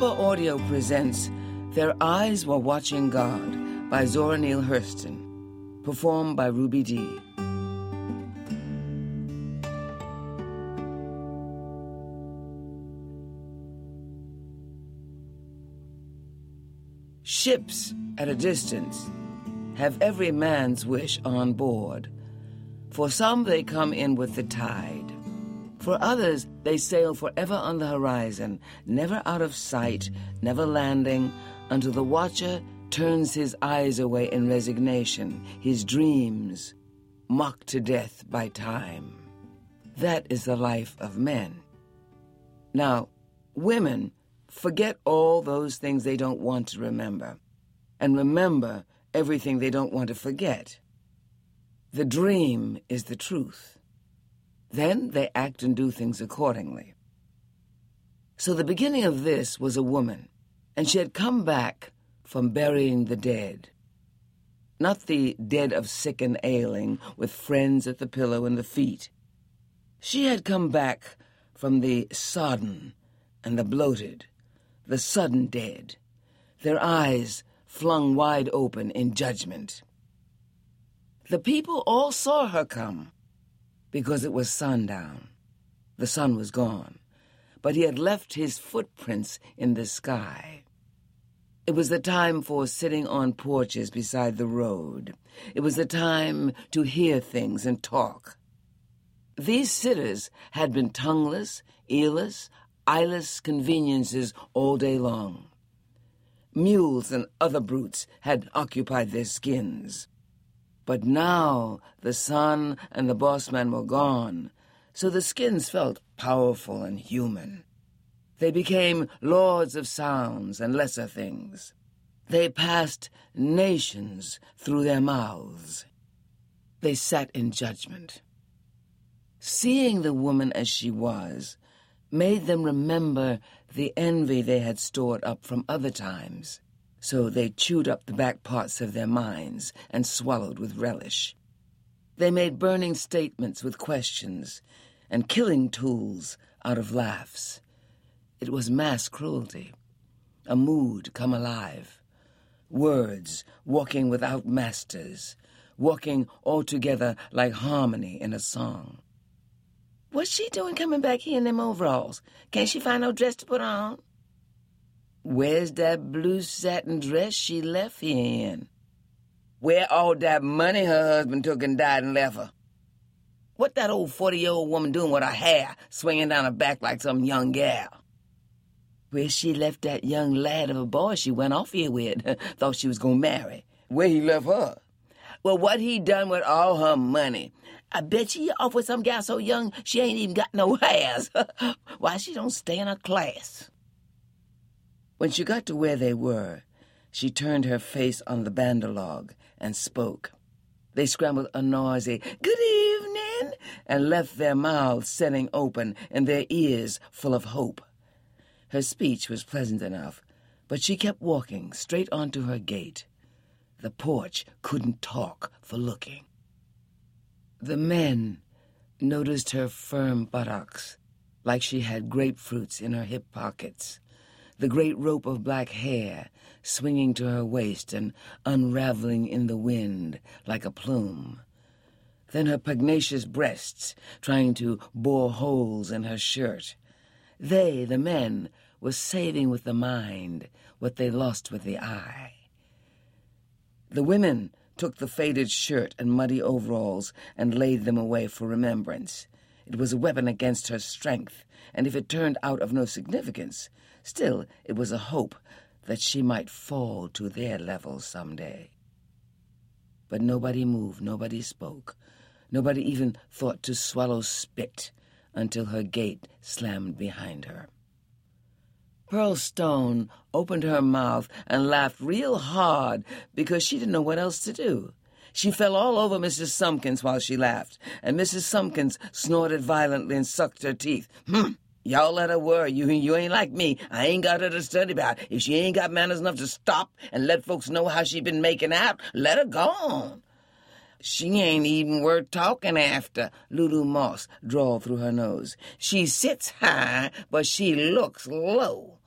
Harper Audio presents Their Eyes Were Watching God by Zora Neale Hurston, performed by Ruby Dee. Ships at a distance have every man's wish on board. For some, they come in with the tide. For others, they sail forever on the horizon, never out of sight, never landing, until the watcher turns his eyes away in resignation, his dreams mocked to death by time. That is the life of men. Now, women forget all those things they don't want to remember, and remember everything they don't want to forget. The dream is the truth. Then they act and do things accordingly. So the beginning of this was a woman, and she had come back from burying the dead. Not the dead of sick and ailing, with friends at the pillow and the feet. She had come back from the sodden and the bloated, the sudden dead, their eyes flung wide open in judgment. The people all saw her come, because it was sundown. The sun was gone, but he had left his footprints in the sky. It was the time for sitting on porches beside the road. It was the time to hear things and talk. These sitters had been tongueless, earless, eyeless conveniences all day long. Mules and other brutes had occupied their skins. But now the sun and the bossman were gone, so the skins felt powerful and human. They became lords of sounds and lesser things. They passed nations through their mouths. They sat in judgment. Seeing the woman as she was made them remember the envy they had stored up from other times. So they chewed up the back parts of their minds and swallowed with relish. They made burning statements with questions and killing tools out of laughs. It was mass cruelty, a mood come alive, words walking without masters, walking all together like harmony in a song. What's she doing coming back here in them overalls? Can't she find no dress to put on? Where's that blue satin dress she left here in? Where all that money her husband took and died and left her? What that old 40-year-old woman doing with her hair swinging down her back like some young gal? Where she left that young lad of a boy she went off here with, thought she was gonna marry? Where he left her? Well, what he done with all her money? I bet you off with some gal so young she ain't even got no hairs. Why she don't stay in her class? When she got to where they were, she turned her face on the banderlog and spoke. They scrambled a noisy, "Good evening," and left their mouths setting open and their ears full of hope. Her speech was pleasant enough, but she kept walking straight on to her gate. The porch couldn't talk for looking. The men noticed her firm buttocks, like she had grapefruits in her hip pockets, the great rope of black hair swinging to her waist and unraveling in the wind like a plume. Then her pugnacious breasts trying to bore holes in her shirt. They, the men, were saving with the mind what they lost with the eye. The women took the faded shirt and muddy overalls and laid them away for remembrance. It was a weapon against her strength, and if it turned out of no significance, still it was a hope that she might fall to their level someday. But nobody moved, nobody spoke, nobody even thought to swallow spit until her gate slammed behind her. Pearl Stone opened her mouth and laughed real hard because she didn't know what else to do. She fell all over Mrs. Sumpkins while she laughed, and Mrs. Sumpkins snorted violently and sucked her teeth. Y'all let her worry. You ain't like me. I ain't got her to study about. If she ain't got manners enough to stop and let folks know how she been making out, let her go on. She ain't even worth talking after, Lulu Moss drawled through her nose. She sits high, but she looks low.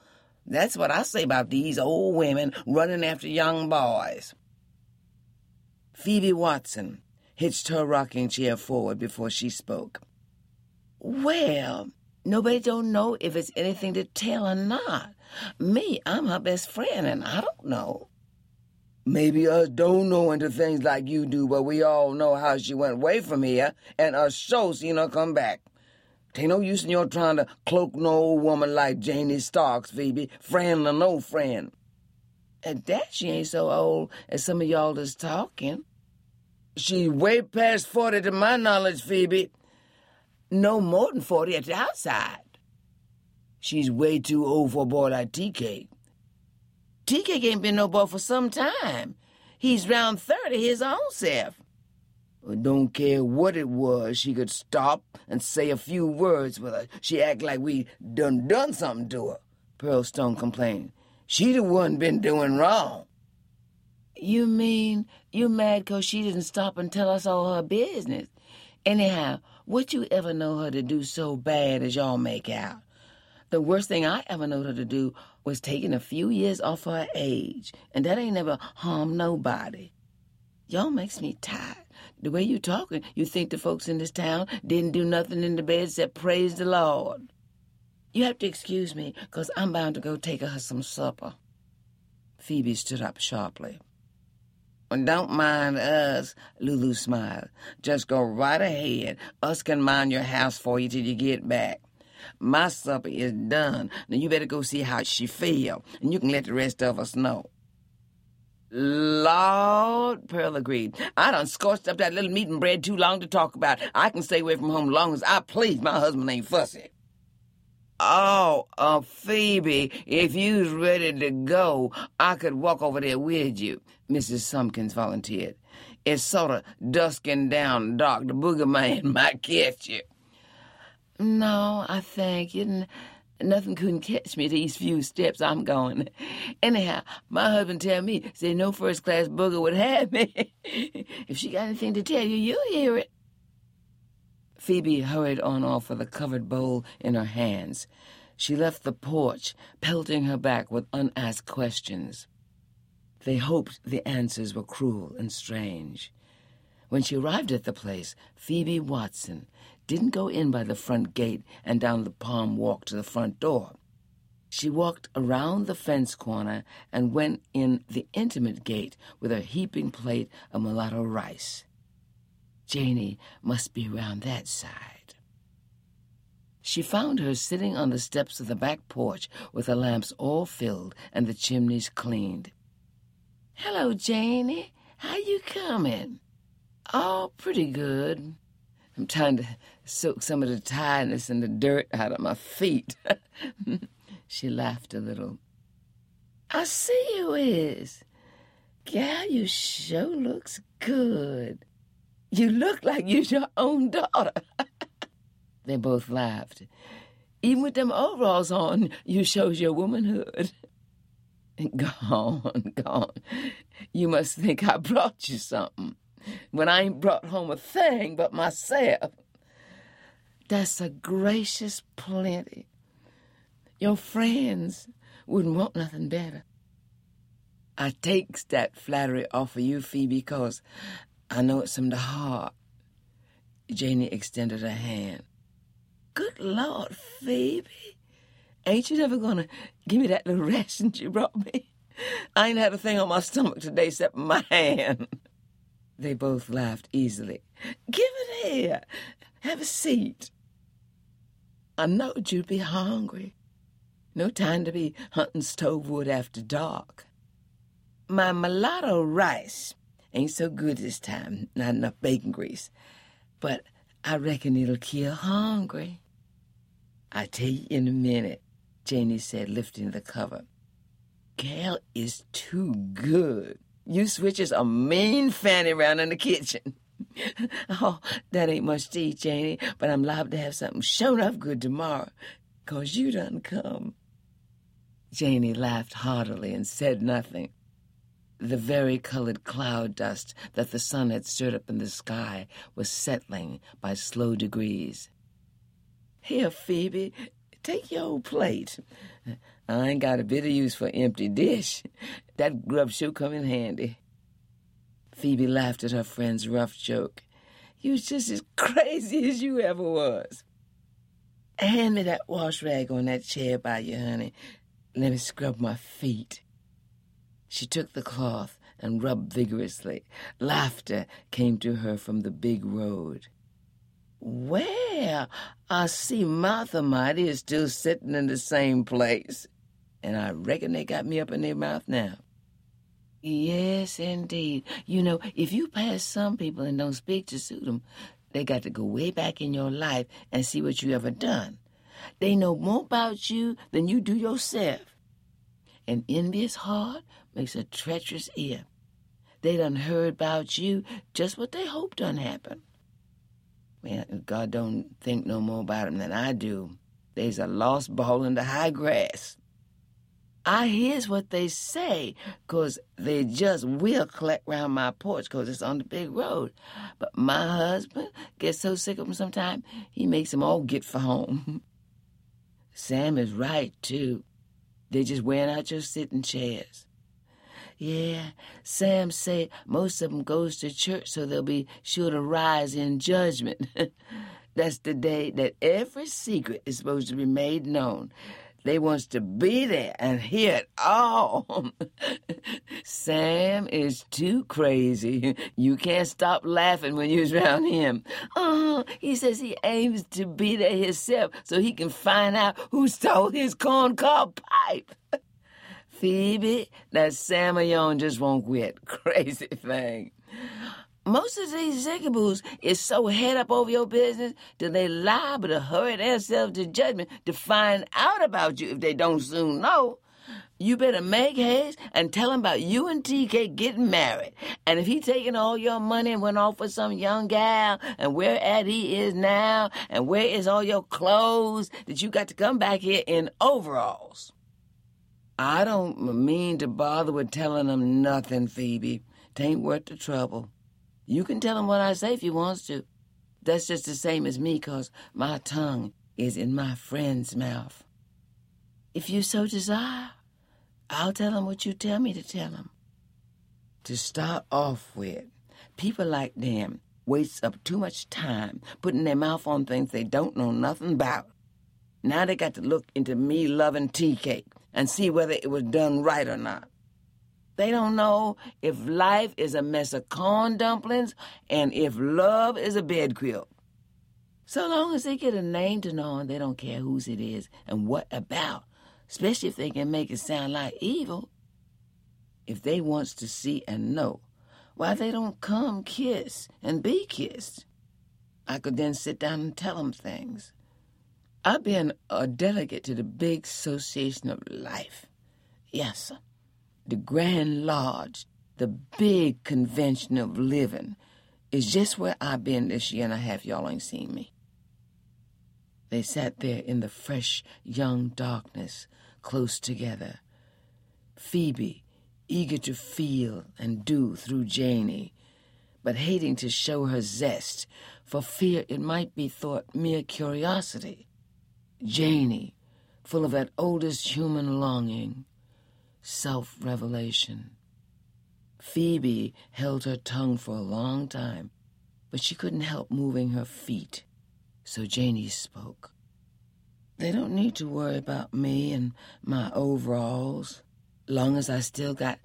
That's what I say about these old women running after young boys. Phoebe Watson hitched her rocking chair forward before she spoke. Well, nobody don't know if it's anything to tell or not. Me, I'm her best friend, and I don't know. Maybe us don't know into things like you do, but we all know how she went away from here, and us sure seen her come back. Tain't no use in your trying to cloak no old woman like Janie Starks, Phoebe, friend or no friend. At that, she ain't so old as some of y'all is talking. She's way past 40 to my knowledge, Phoebe. No more than 40 at the outside. She's way too old for a boy like TK. TK ain't been no boy for some time. He's round 30 his own self. Don't care what it was, she could stop and say a few words with her. She act like we done something to her, Pearl Stone complained. She the one been doing wrong. You mean you mad 'cause she didn't stop and tell us all her business? Anyhow, what you ever know her to do so bad as y'all make out? The worst thing I ever knowed her to do was taking a few years off her age, and that ain't never harmed nobody. Y'all makes me tired. The way you talking, you think the folks in this town didn't do nothing in the bed except praise the Lord. You have to excuse me, 'cause I'm bound to go take her some supper. Phoebe stood up sharply. Don't mind us, Lulu smiled. Just go right ahead. Us can mind your house for you till you get back. My supper is done. Now you better go see how she feel, and you can let the rest of us know. Lord, Pearl agreed. I done scorched up that little meat and bread too long to talk about. I can stay away from home as long as I please. My husband ain't fussy. Oh, Phoebe, if you's ready to go, I could walk over there with you, Mrs. Sumpkins volunteered. It's sort of dusking down dark. The booger man might catch you. No, I thank you. Nothing couldn't catch me these few steps I'm going. Anyhow, my husband tell me, say no first-class booger would have me. If she got anything to tell you, you'll hear it. Phoebe hurried on off with a covered bowl in her hands. She left the porch, pelting her back with unasked questions. They hoped the answers were cruel and strange. When she arrived at the place, Phoebe Watson didn't go in by the front gate and down the palm walk to the front door. She walked around the fence corner and went in the intimate gate with her heaping plate of mulatto rice. Janie must be round that side. She found her sitting on the steps of the back porch with the lamps all filled and the chimneys cleaned. Hello, Janie. How you coming? Oh, pretty good. I'm trying to soak some of the tiredness and the dirt out of my feet. She laughed a little. I see you is. Gal, you sure looks good. You look like you's your own daughter. They both laughed. Even with them overalls on, you shows your womanhood. Gone. You must think I brought you something, when I ain't brought home a thing but myself. That's a gracious plenty. Your friends wouldn't want nothing better. I takes that flattery off of you, Phoebe, 'cause I know it's from the heart. Janie extended her hand. Good Lord, Phoebe. Ain't you never gonna give me that little ration you brought me? I ain't had a thing on my stomach today except my hand. They both laughed easily. Give it here. Have a seat. I knowed you'd be hungry. No time to be hunting stove wood after dark. My mulatto rice ain't so good this time, not enough bacon grease. But I reckon it'll kill hungry. I'll tell you in a minute, Janie said, lifting the cover. Gal is too good. You switches a mean fanny round in the kitchen. Oh, that ain't much to eat, Janie, but I'm liable to have something sure enough good tomorrow, 'cause you done come. Janie laughed heartily and said nothing. The vari-colored cloud dust that the sun had stirred up in the sky was settling by slow degrees. Here, Phoebe, take your old plate. I ain't got a bit of use for empty dish. That grub sure come in handy. Phoebe laughed at her friend's rough joke. You was just as crazy as you ever was. Hand me that wash rag on that chair by you, honey. Let me scrub my feet. She took the cloth and rubbed vigorously. Laughter came to her from the big road. Well, I see Martha Mighty is still sitting in the same place, and I reckon they got me up in their mouth now. Yes, indeed. You know, if you pass some people and don't speak to suit them, they got to go way back in your life and see what you ever done. They know more about you than you do yourself. An envious heart makes a treacherous ear. They done heard about you just what they hoped done happen. Well, God don't think no more about them than I do. They's a lost ball in the high grass. I hears what they say, 'cause they just will collect round my porch 'cause it's on the big road. But my husband gets so sick of them sometimes, he makes them all get for home. Sam is right, too. They just wearing out your sitting chairs. Yeah, Sam say most of them goes to church so they'll be sure to rise in judgment. That's the day that every secret is supposed to be made known. They wants to be there and hear it all. Sam is too crazy. You can't stop laughing when you're around him. He says he aims to be there himself so he can find out who stole his corncob pipe. Phoebe, that Sam of yourn just won't quit. Crazy thing. Most of these zickaboos is so head up over your business that they liable to hurry themselves to judgment to find out about you if they don't soon know. You better make haste and tell him about you and TK getting married. And if he taking all your money and went off with some young gal, and where at he is now, and where is all your clothes, that you got to come back here in overalls. I don't mean to bother with telling him nothing, Phoebe. 'Tain't worth the trouble. You can tell him what I say if you wants to. That's just the same as me, 'cause my tongue is in my friend's mouth. If you so desire, I'll tell him what you tell me to tell him. To start off with, people like them waste up too much time putting their mouth on things they don't know nothing about. Now they got to look into me loving tea cake and see whether it was done right or not. They don't know if life is a mess of corn dumplings and if love is a bed quilt. So long as they get a name to know, they don't care whose it is and what about, especially if they can make it sound like evil. If they wants to see and know, why they don't come kiss and be kissed? I could then sit down and tell them things. I've been a delegate to the big association of life. Yes, sir. The Grand Lodge, the big convention of living, is just where I've been this year and a half. Y'all ain't seen me. They sat there in the fresh, young darkness, close together. Phoebe, eager to feel and do through Janie, but hating to show her zest for fear it might be thought mere curiosity. Janie, full of that oldest human longing, self-revelation. Phoebe held her tongue for a long time, but she couldn't help moving her feet, so Janie spoke. They don't need to worry about me and my overalls, long as I still got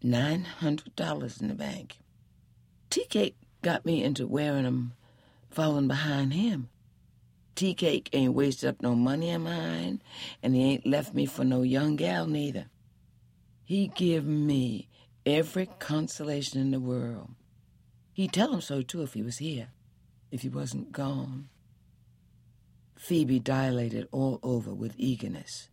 $900 in the bank. Tea-Cake got me into wearing 'em, following behind him. Tea-Cake ain't wasted up no money of mine, and he ain't left me for no young gal neither. He give me every consolation in the world. He'd tell him so, too, if he was here, if he wasn't gone. Phoebe dilated all over with eagerness.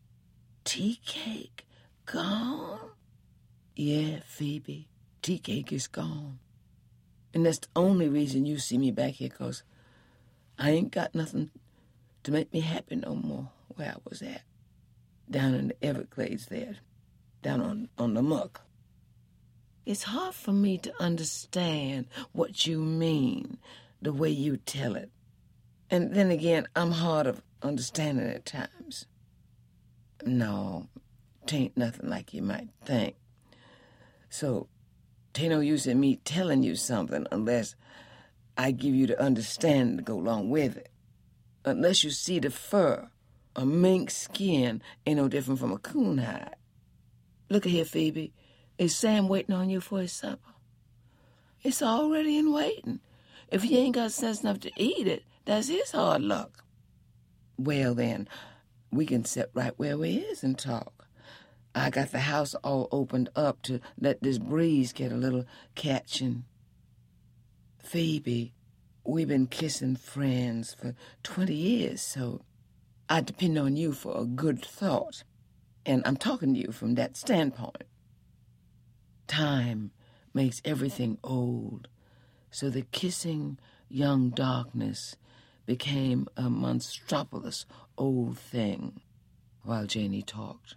Tea-Cake gone? Yeah, Phoebe, Tea-Cake is gone. And that's the only reason you see me back here, 'cause I ain't got nothing to make me happy no more where I was at, down in the Everglades there. Down on the muck. It's hard for me to understand what you mean, the way you tell it. And then again, I'm hard of understanding at times. No, 'tain't nothing like you might think. So, 'tain't no use in me telling you something unless I give you to understand to go along with it. Unless you see the fur, a mink skin ain't no different from a coon hide. Look here, Phoebe. Is Sam waiting on you for his supper? It's already in waiting. If he ain't got sense enough to eat it, that's his hard luck. Well, then, we can sit right where we is and talk. I got the house all opened up to let this breeze get a little catching. Phoebe, we've been kissing friends for 20 years, so I depend on you for a good thought. And I'm talking to you from that standpoint. Time makes everything old, so the kissing young darkness became a monstropolis old thing while Janey talked.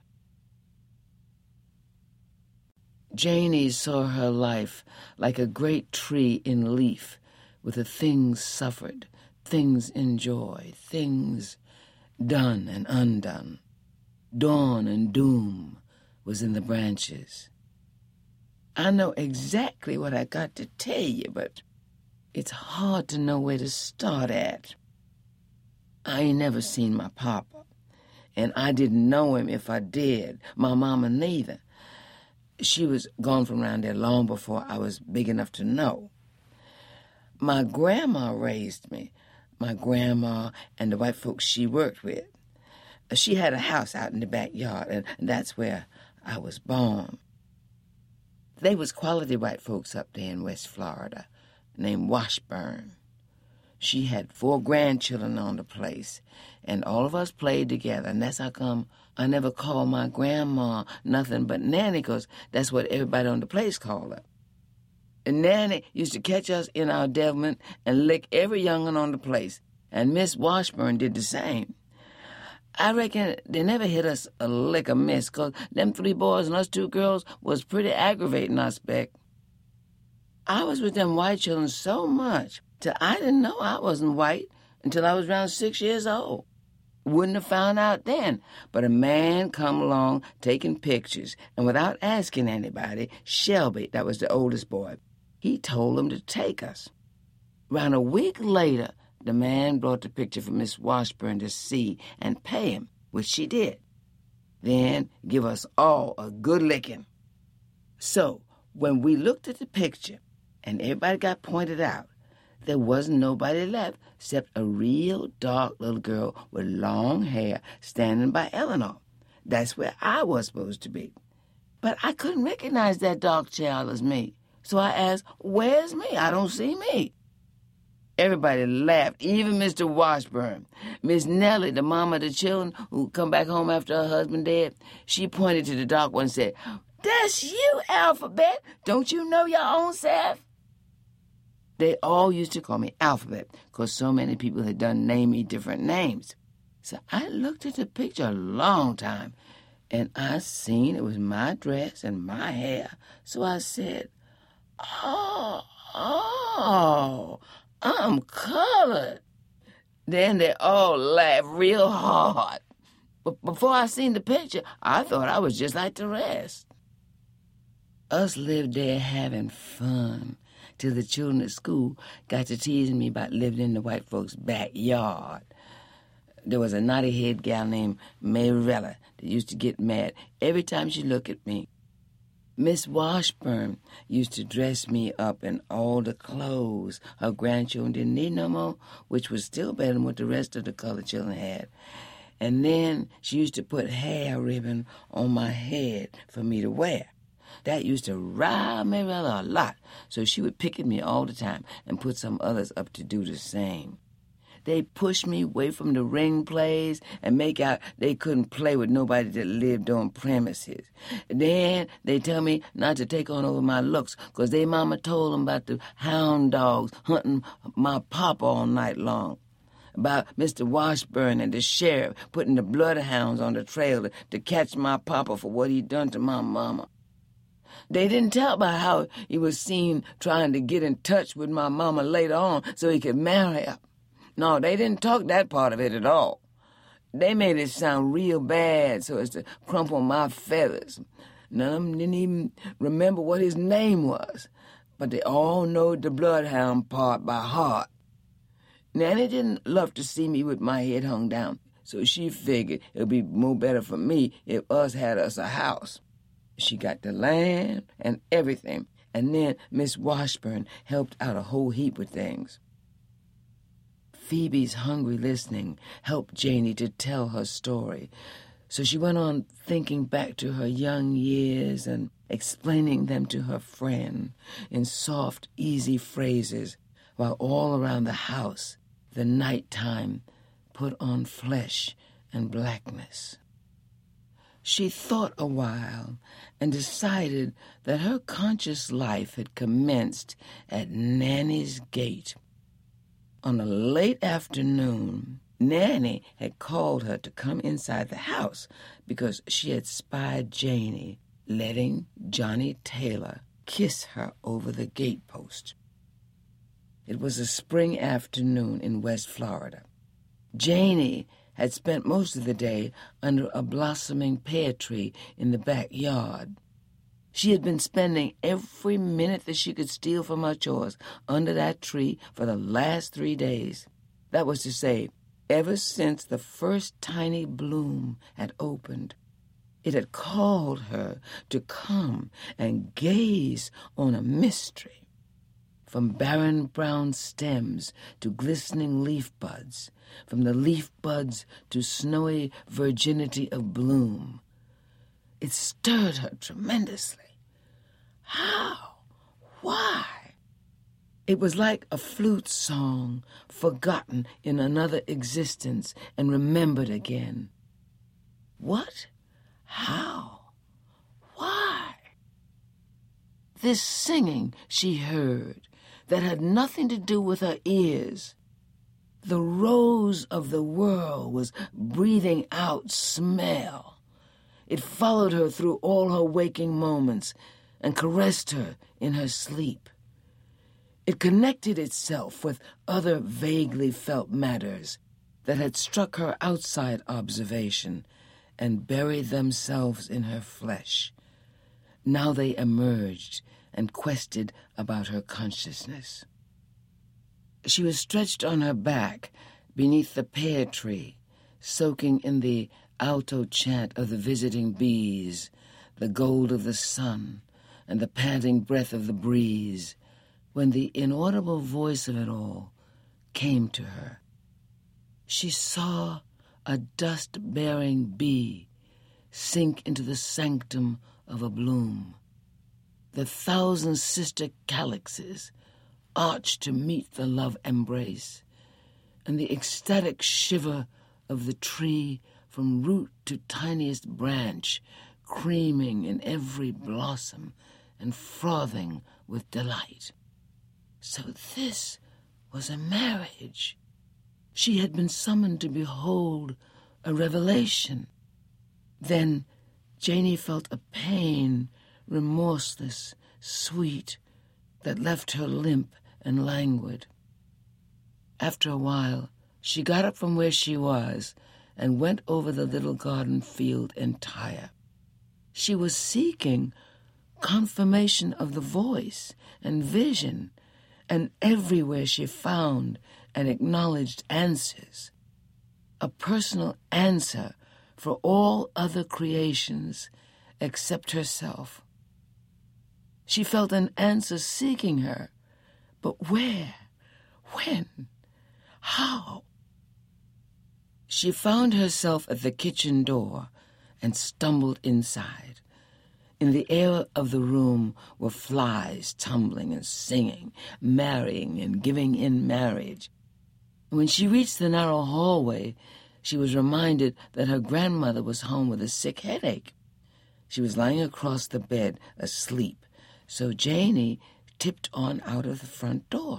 Janey saw her life like a great tree in leaf, with the things suffered, things enjoyed, things done and undone. Dawn and doom was in the branches. I know exactly what I got to tell you, but it's hard to know where to start at. I ain't never seen my papa, and I didn't know him if I did, my mama neither. She was gone from around there long before I was big enough to know. My grandma raised me, my grandma and the white folks she worked with. She had a house out in the backyard, and that's where I was born. They was quality white folks up there in West Florida, named Washburn. She had 4 grandchildren on the place, and all of us played together, and that's how come I never called my grandma nothing but Nanny, 'cause that's what everybody on the place called her. And Nanny used to catch us in our devilment and lick every young'un on the place, and Miss Washburn did the same. I reckon they never hit us a lick of miss, 'cause them 3 boys and us 2 girls was pretty aggravating, I expect. I was with them white children so much till I didn't know I wasn't white until I was around 6 years old. Wouldn't have found out then, but a man come along taking pictures, and without asking anybody, Shelby, that was the oldest boy, he told him to take us. Around a week later, the man brought the picture for Miss Washburn to see and pay him, which she did. Then give us all a good licking. So, when we looked at the picture and everybody got pointed out, there wasn't nobody left except a real dark little girl with long hair standing by Eleanor. That's where I was supposed to be. But I couldn't recognize that dark child as me. So I asked, where's me? I don't see me. Everybody laughed, even Mr. Washburn. Miss Nellie, the mama of the children who come back home after her husband dead, she pointed to the dark one and said, "That's you, Alphabet. Don't you know your own self?" They all used to call me Alphabet because so many people had done name me different names. So I looked at the picture a long time, and I seen it was my dress and my hair. So I said, Oh, I'm colored. Then they all laughed real hard. But before I seen the picture, I thought I was just like the rest. Us lived there having fun till the children at school got to teasing me about living in the white folks' backyard. There was a naughty-head gal named Mayrella that used to get mad every time she looked at me. Miss Washburn used to dress me up in all the clothes her grandchildren didn't need no more, which was still better than what the rest of the colored children had. And then she used to put hair ribbon on my head for me to wear. That used to rile Mayrella a lot, so she would pick at me all the time and put some others up to do the same. They pushed me away from the ring plays and make out they couldn't play with nobody that lived on premises. Then they tell me not to take on over my looks because they mama told them about the hound dogs hunting my papa all night long. About Mr. Washburn and the sheriff putting the bloodhounds on the trail to catch my papa for what he'd done to my mama. They didn't tell about how he was seen trying to get in touch with my mama later on so he could marry her. No, they didn't talk that part of it at all. They made it sound real bad so as to crumple my feathers. None of them didn't even remember what his name was, but they all knowed the bloodhound part by heart. Nanny didn't love to see me with my head hung down, so she figured it would be more better for me if us had us a house. She got the land and everything, and then Miss Washburn helped out a whole heap with things. Phoebe's hungry listening helped Janey to tell her story, so she went on thinking back to her young years and explaining them to her friend in soft, easy phrases, while all around the house the nighttime put on flesh and blackness. She thought a while and decided that her conscious life had commenced at Nanny's gate. On a late afternoon, Nanny had called her to come inside the house because she had spied Janey letting Johnny Taylor kiss her over the gatepost. It was a spring afternoon in West Florida. Janey had spent most of the day under a blossoming pear tree in the backyard. She had been spending every minute that she could steal from her chores under that tree for the last 3 days. That was to say, ever since the first tiny bloom had opened. It had called her to come and gaze on a mystery. From barren brown stems to glistening leaf buds, from the leaf buds to snowy virginity of bloom. It stirred her tremendously. How? Why? It was like a flute song, forgotten in another existence and remembered again. What? How? Why? This singing she heard that had nothing to do with her ears. The rose of the world was breathing out smell. It followed her through all her waking moments and caressed her in her sleep. It connected itself with other vaguely felt matters that had struck her outside observation and buried themselves in her flesh. Now they emerged and quested about her consciousness. She was stretched on her back beneath the pear tree, soaking in the alto chant of the visiting bees, the gold of the sun, and the panting breath of the breeze, when the inaudible voice of it all came to her. She saw a dust-bearing bee sink into the sanctum of a bloom. The 1,000 sister calyxes arched to meet the love embrace, and the ecstatic shiver of the tree from root to tiniest branch, creaming in every blossom and frothing with delight. So this was a marriage. She had been summoned to behold a revelation. Then Janey felt a pain, remorseless, sweet, that left her limp and languid. After a while, she got up from where she was and went over the little garden field entire. She was seeking confirmation of the voice and vision, and everywhere she found and acknowledged answers, a personal answer for all other creations except herself. She felt an answer seeking her, but where? When? How? She found herself at the kitchen door and stumbled inside. In the air of the room were flies tumbling and singing, marrying and giving in marriage. When she reached the narrow hallway, she was reminded that her grandmother was home with a sick headache. She was lying across the bed, asleep, so Janey tipped on out of the front door.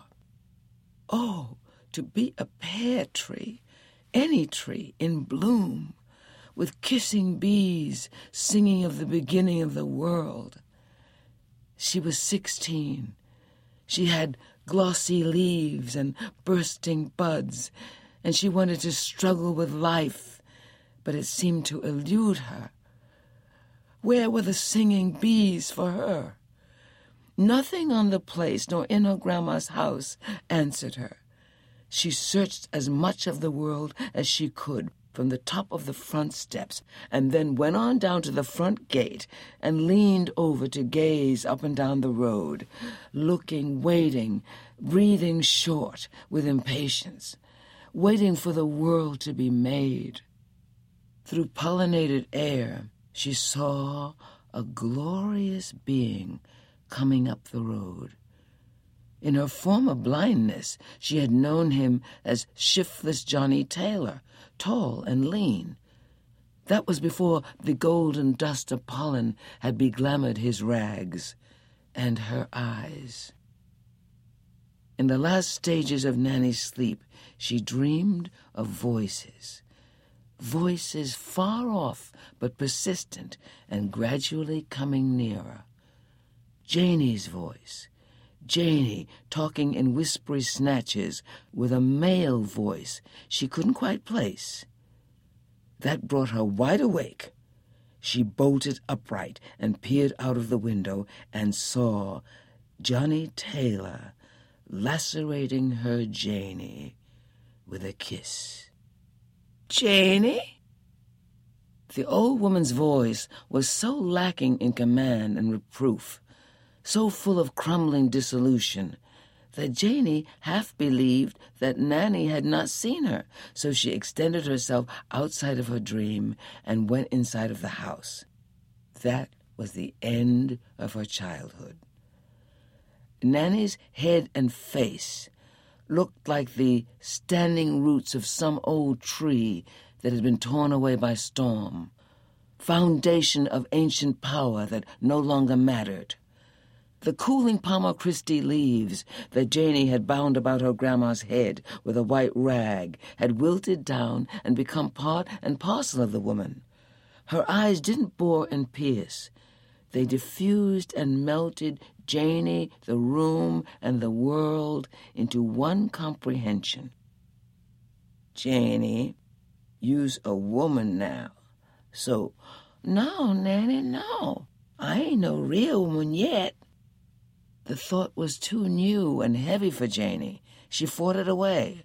Oh, to be a pear tree, any tree in bloom, with kissing bees singing of the beginning of the world. She was 16. She had glossy leaves and bursting buds, and she wanted to struggle with life but it seemed to elude her. Where were the singing bees for her? Nothing on the place nor in her grandma's house answered her. She searched as much of the world as she could from the top of the front steps, and then went on down to the front gate and leaned over to gaze up and down the road, looking, waiting, breathing short with impatience, waiting for the world to be made. Through pollinated air, she saw a glorious being coming up the road. In her former blindness, she had known him as shiftless Johnny Taylor, tall and lean. That was before the golden dust of pollen had beglamoured his rags and her eyes. In the last stages of Nanny's sleep, she dreamed of voices. Voices far off but persistent and gradually coming nearer. Janie's voice. Janie talking in whispery snatches with a male voice she couldn't quite place. That brought her wide awake. She bolted upright and peered out of the window and saw Johnny Taylor lacerating her Janie with a kiss. "Janie?" The old woman's voice was so lacking in command and reproof, so full of crumbling dissolution, that Janie half believed that Nanny had not seen her, so she extended herself outside of her dream and went inside of the house. That was the end of her childhood. Nanny's head and face looked like the standing roots of some old tree that had been torn away by storm, foundation of ancient power that no longer mattered. The cooling Palmer Christie leaves that Janie had bound about her grandma's head with a white rag had wilted down and become part and parcel of the woman. Her eyes didn't bore and pierce. They diffused and melted Janie, the room, and the world into one comprehension. "Janie, you's a woman now. So, no, Nanny, no. I ain't no real woman yet." The thought was too new and heavy for Janie. She fought it away.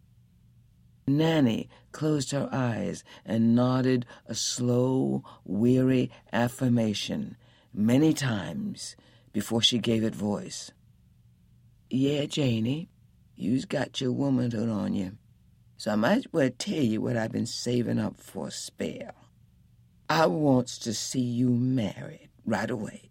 Nanny closed her eyes and nodded a slow, weary affirmation many times before she gave it voice. "Yeah, Janie, you's got your womanhood on you, so I might as well tell you what I've been saving up for a spell. I wants to see you married right away."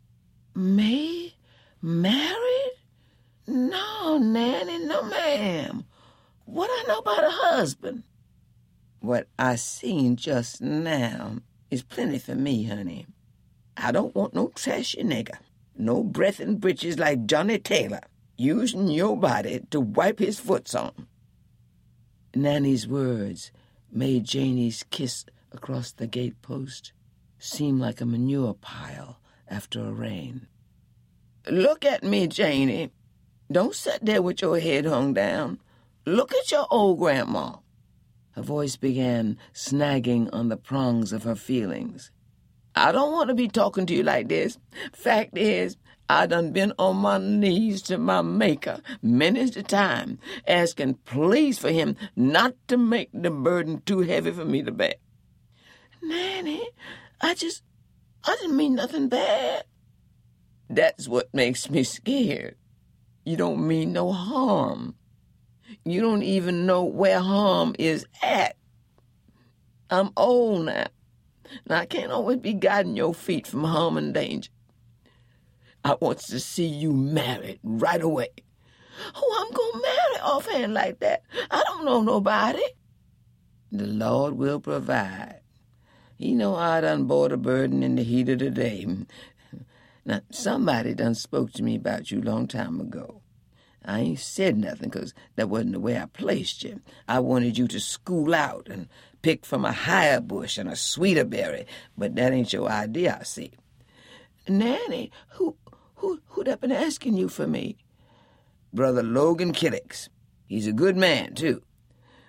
"Me? Married? No, Nanny, no, ma'am. What I know about a husband?" "What I seen just now is plenty for me, honey. I don't want no trashy nigger, no breathin' britches like Johnny Taylor, using your body to wipe his foots on." Nanny's words made Janie's kiss across the gate-post seem like a manure pile after a rain. "Look at me, Janie. Don't sit there with your head hung down. Look at your old grandma." Her voice began snagging on the prongs of her feelings. "I don't want to be talking to you like this. Fact is, I done been on my knees to my Maker many's the time, asking please for him not to make the burden too heavy for me to bear." "Nanny, I didn't mean nothing bad." "That's what makes me scared. You don't mean no harm. You don't even know where harm is at. I'm old now, and I can't always be guiding your feet from harm and danger. I wants to see you married right away." "Oh, I'm gonna marry offhand like that. I don't know nobody." "The Lord will provide. He know I done bore the burden in the heat of the day. Now, somebody done spoke to me about you long time ago. I ain't said nothing, 'cause that wasn't the way I placed you. I wanted you to school out and pick from a higher bush and a sweeter berry, but that ain't your idea, I see." "Nanny, who that been asking you for me?" "Brother Logan Killix. He's a good man, too."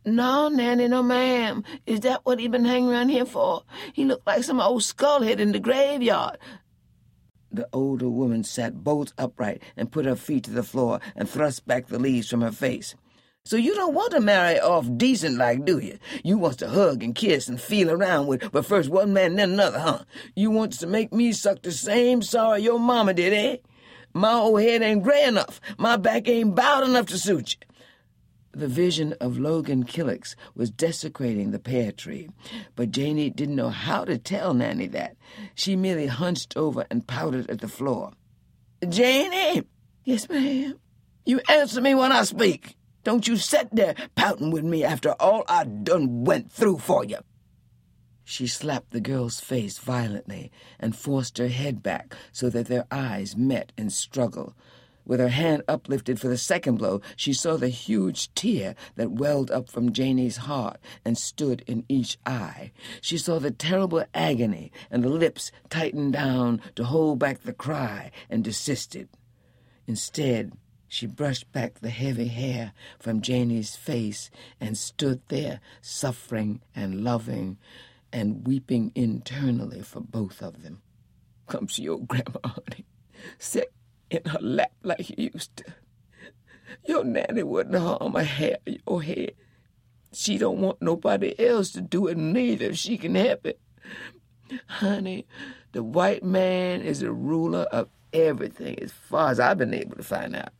No, Nanny, no, ma'am. Is that what he been hanging around here for? He looked like some old skullhead in the graveyard. The older woman sat bolt upright and put her feet to the floor and thrust back the leaves from her face. So you don't want to marry off decent like, do you? You wants to hug and kiss and feel around with, but first one man and then another, huh? You wants to make me suck the same sorrow your mama did, eh? My old head ain't gray enough. My back ain't bowed enough to suit you. The vision of Logan Killicks was desecrating the pear tree, but Janey didn't know how to tell Nanny that. She merely hunched over and pouted at the floor. Janey! Yes, ma'am? You answer me when I speak. Don't you sit there pouting with me after all I done went through for you. She slapped the girl's face violently and forced her head back so that their eyes met in struggle. With her hand uplifted for the second blow, she saw the huge tear that welled up from Janey's heart and stood in each eye. She saw the terrible agony, and the lips tightened down to hold back the cry and desisted. Instead, she brushed back the heavy hair from Janey's face and stood there, suffering and loving and weeping internally for both of them. Come see your grandma, honey. Sit in her lap like you used to. Your Nanny wouldn't harm a hair of your head. She don't want nobody else to do it neither if she can help it. Honey, the white man is the ruler of everything as far as I've been able to find out.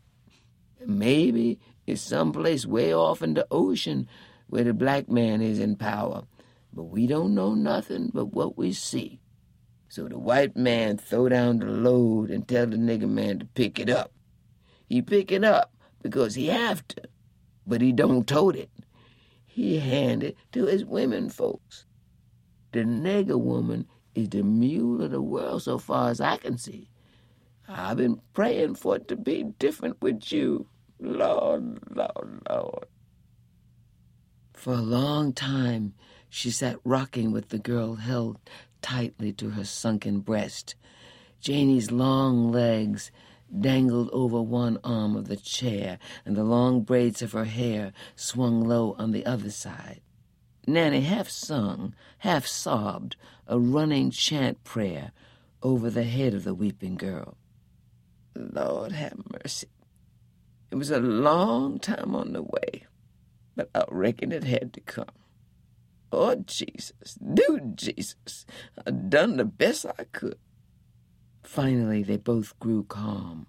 Maybe it's someplace way off in the ocean where the black man is in power, but we don't know nothing but what we see. So the white man throw down the load and tell the nigger man to pick it up. He pick it up because he have to, but he don't tote it. He hand it to his women folks. The nigger woman is the mule of the world so far as I can see. I've been praying for it to be different with you. Lord, Lord, Lord. For a long time, she sat rocking with the girl held tightly to her sunken breast. Janey's long legs dangled over one arm of the chair, and the long braids of her hair swung low on the other side. Nanny half sung, half sobbed, a running chant prayer over the head of the weeping girl. Lord have mercy. It was a long time on the way, but I reckon it had to come. Oh, Jesus, do Jesus. I done the best I could. Finally, they both grew calm.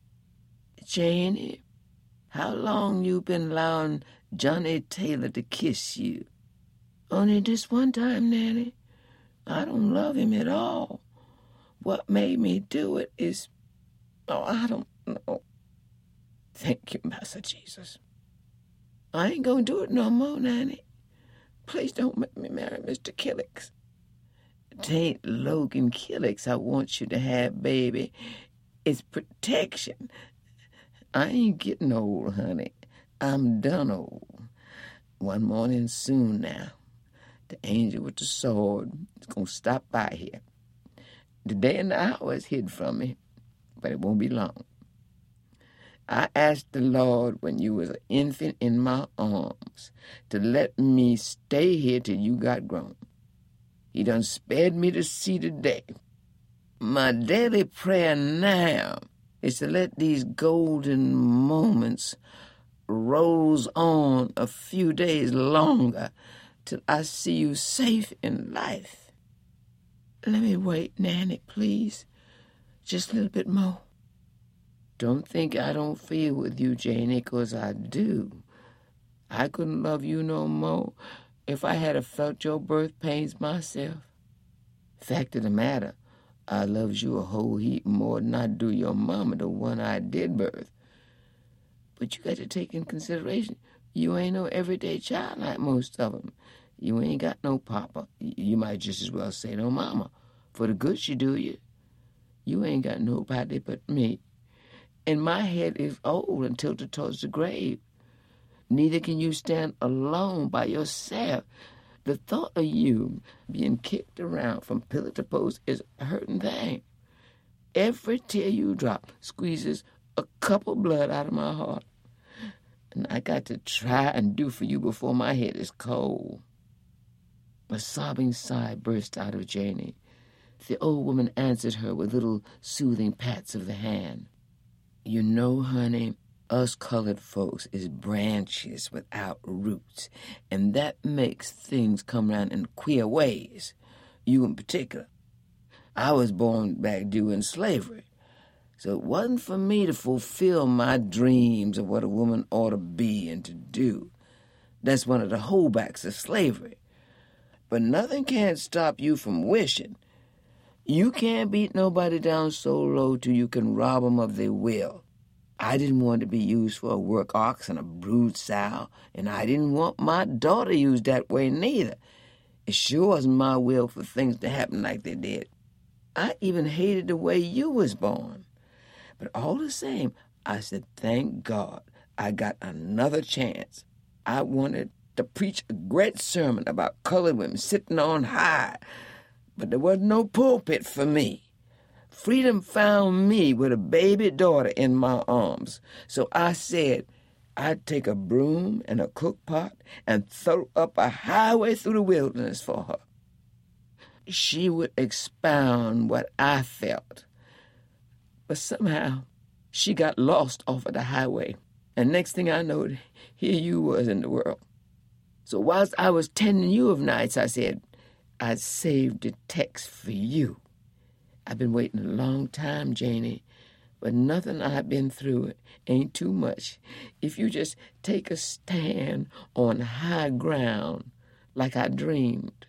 Janey, how long you been allowing Johnny Taylor to kiss you? Only this one time, Nanny. I don't love him at all. What made me do it is, I don't know. Thank you, Master Jesus. I ain't gonna do it no more, Nanny. Please don't make me marry Mr. Killicks. 'Tain't Logan Killicks I want you to have, baby. It's protection. I ain't getting old, honey. I'm done old. One morning soon now, the angel with the sword is going to stop by here. The day and the hour is hid from me, but it won't be long. I asked the Lord when you was an infant in my arms to let me stay here till you got grown. He done spared me to see the day. My daily prayer now is to let these golden moments rolls on a few days longer till I see you safe in life. Let me wait, Nanny, please. Just a little bit more. Don't think I don't feel with you, Janey, 'cause I do. I couldn't love you no more if I had felt your birth pains myself. Fact of the matter, I loves you a whole heap more than I do your mama, the one I did birth. But you got to take in consideration, you ain't no everyday child like most of them. You ain't got no papa. You might just as well say no mama. For the good she do you. You ain't got nobody but me. And my head is old and tilted towards the grave. Neither can you stand alone by yourself. The thought of you being kicked around from pillar to post is a hurting thing. Every tear you drop squeezes a cup of blood out of my heart. and I got to try and do for you before my head is cold." A sobbing sigh burst out of Janie. The old woman answered her with little soothing pats of the hand. "You know, honey, us colored folks is branches without roots, and that makes things come around in queer ways. You in particular. I was born back during slavery, so it wasn't for me to fulfill my dreams of what a woman ought to be and to do. That's one of the holdbacks of slavery. But nothing can't stop you from wishing. You can't beat nobody down so low till you can rob 'em of their will. I didn't want to be used for a work ox and a brood sow, and I didn't want my daughter used that way neither. It sure wasn't my will for things to happen like they did. I even hated the way you was born. But all the same, I said, thank God I got another chance. I wanted to preach a great sermon about colored women sitting on high, but there wasn't no pulpit for me. Freedom found me with a baby daughter in my arms. So I said I'd take a broom and a cook pot and throw up a highway through the wilderness for her. She would expound what I felt. But somehow she got lost off of the highway. And next thing I know, here you was in the world. So whilst I was tending you of nights, I said, I'd saved the text for you. I've been waiting a long time, Janie, but nothing I've been through ain't too much if you just take a stand on high ground like I dreamed.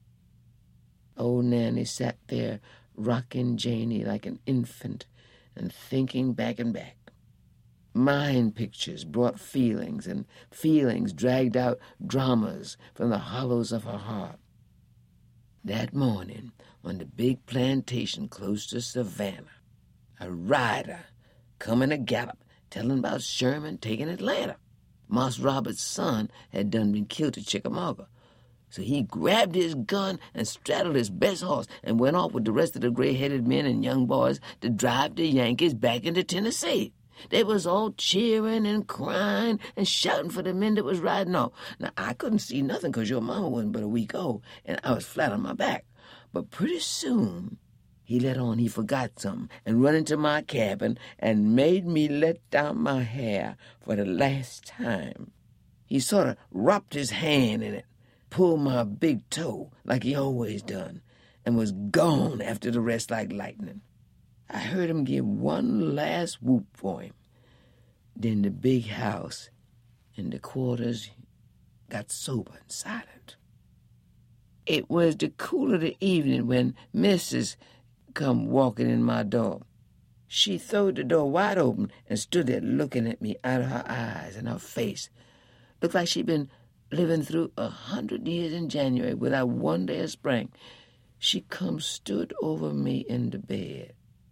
Old Nanny sat there rocking Janie like an infant and thinking back and back. Mind pictures brought feelings, and feelings dragged out dramas from the hollows of her heart. That morning, on the big plantation close to Savannah, a rider coming a gallop, telling about Sherman taking Atlanta. Moss Roberts' son had done been killed at Chickamauga. So he grabbed his gun and straddled his best horse and went off with the rest of the gray-headed men and young boys to drive the Yankees back into Tennessee. They was all cheering and crying and shouting for the men that was riding off. Now, I couldn't see nothing because your mama wasn't but a week old, and I was flat on my back. But pretty soon, he let on he forgot something and run into my cabin and made me let down my hair for the last time. He sort of wrapped his hand in it, pulled my big toe like he always done, and was gone after the rest like lightning. I heard him give one last whoop for him. Then the big house and the quarters got sober and silent. It was the cool of the evening when Mrs. come walking in my door. She throwed the door wide open and stood there looking at me out of her eyes and her face. Looked like she'd been living through 100 years in January without one day of spring. She come stood over me in the bed.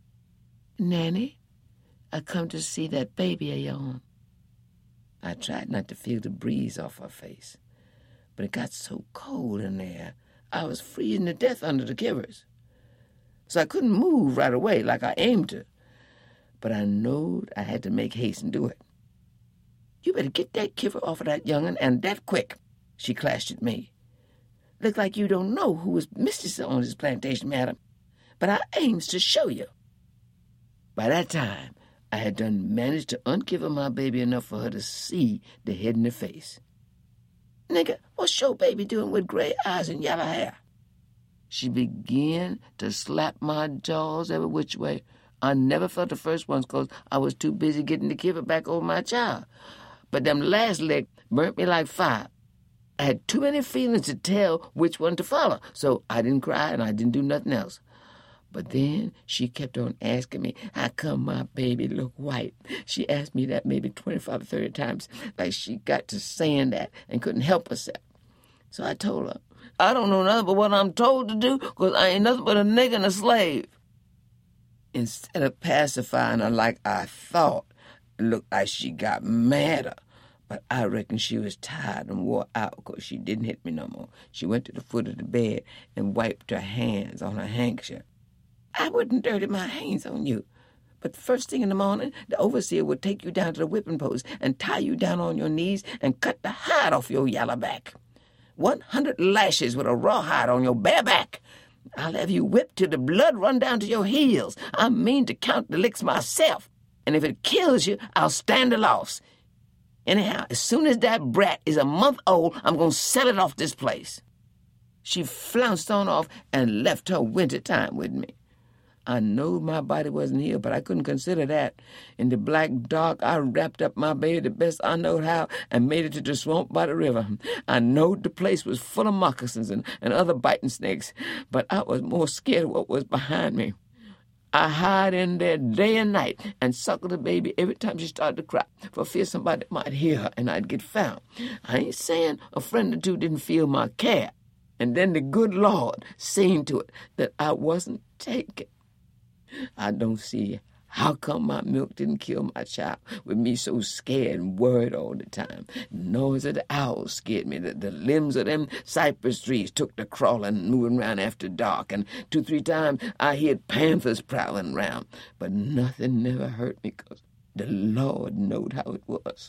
Nanny, I come to see that baby of yourn. I tried not to feel the breeze off her face, but it got so cold in there, I was freezing to death under the covers. So I couldn't move right away like I aimed to, but I knowed I had to make haste and do it. You better get that kiver off of that young'un, and that quick, she clashed at me. Look like you don't know who was mistress on this plantation, madam, but I aims to show you. By that time, I had done managed to unkiver my baby enough for her to see the head in the face. Nigga, what's your baby doing with gray eyes and yellow hair? She began to slap my jaws every which way. I never felt the first ones because I was too busy getting the kiver back over my child. But them last leg burnt me like fire. I had too many feelings to tell which one to follow, so I didn't cry and I didn't do nothing else. But then she kept on asking me, how come my baby look white? She asked me that maybe 25 or 30 times, like she got to saying that and couldn't help herself. So I told her, I don't know nothing but what I'm told to do because I ain't nothing but a nigger and a slave. Instead of pacifying her like I thought, it looked like she got madder. But I reckon she was tired and wore out because she didn't hit me no more. She went to the foot of the bed and wiped her hands on her handkerchief. I wouldn't dirty my hands on you, But first thing in the morning, the overseer would take you down to the whipping post and tie you down on your knees and cut the hide off your yellow back. 100 lashes with a rawhide on your bare back. I'll have you whipped till the blood run down to your heels. I mean to count the licks myself. And if it kills you, I'll stand the loss. Anyhow, as soon as that brat is a month old, I'm going to sell it off this place. She flounced on off and left her winter time with me. I know my body wasn't healed, but I couldn't consider that. In the black dark, I wrapped up my baby the best I knowed how and made it to the swamp by the river. I knowed the place was full of moccasins and other biting snakes, but I was more scared of what was behind me. I hide in there day and night and suckle the baby every time she started to cry for fear somebody might hear her and I'd get found. I ain't saying a friend or two didn't feel my care. And then the good Lord seen to it that I wasn't taken. I don't see how come my milk didn't kill my child with me so scared and worried all the time. The noise of the owls scared me. The limbs of them cypress trees took to crawling and moving around after dark. And 2-3 times I heard panthers prowling around. But nothing never hurt me because the Lord knowed how it was.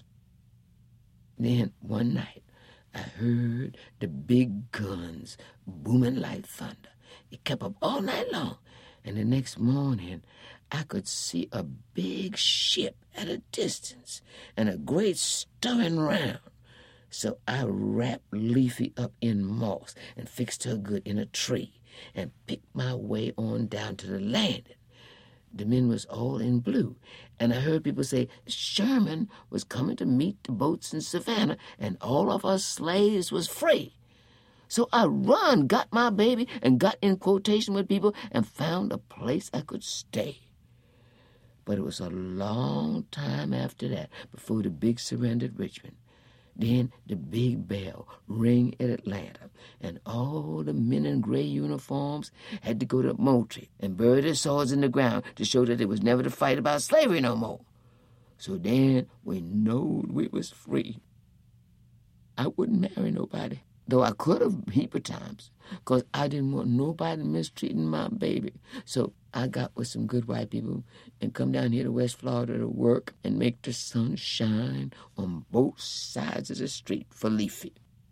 Then one night I heard the big guns booming like thunder. It kept up all night long. And the next morning, I could see a big ship at a distance and a great stirring round. So I wrapped Leafy up in moss and fixed her good in a tree and picked my way on down to the landing. The men was all in blue, and I heard people say Sherman was coming to meet the boats in Savannah and all of us slaves was free. So I got my baby, and got in quotation with people and found a place I could stay. But it was a long time after that before the big surrender at Richmond. Then the big bell rang at Atlanta, and all the men in gray uniforms had to go to Moultrie and bury their swords in the ground to show that it was never to fight about slavery no more. So then we knowed we was free. I wouldn't marry nobody. Though I could have a heap of times, because I didn't want nobody mistreating my baby. So I got with some good white people and come down here to West Florida to work and make the sun shine on both sides of the street for Leafy.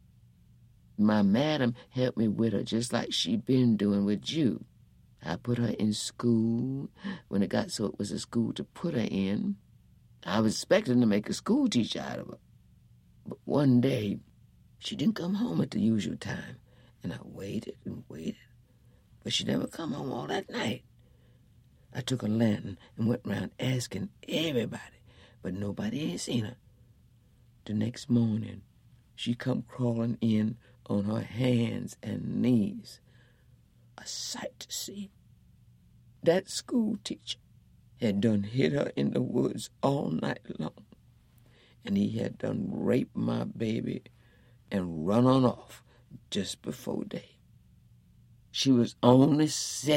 My madam helped me with her just like she been doing with you. I put her in school when it got so it was a school to put her in. I was expecting to make a school teacher out of her. But one day, she didn't come home at the usual time, and I waited and waited, but she never come home all that night. I took a lantern and went round asking everybody, but nobody ain't seen her. The next morning, she come crawling in on her hands and knees. A sight to see. That school teacher had done hid her in the woods all night long, and he had done raped my baby and run on off just before day. She was only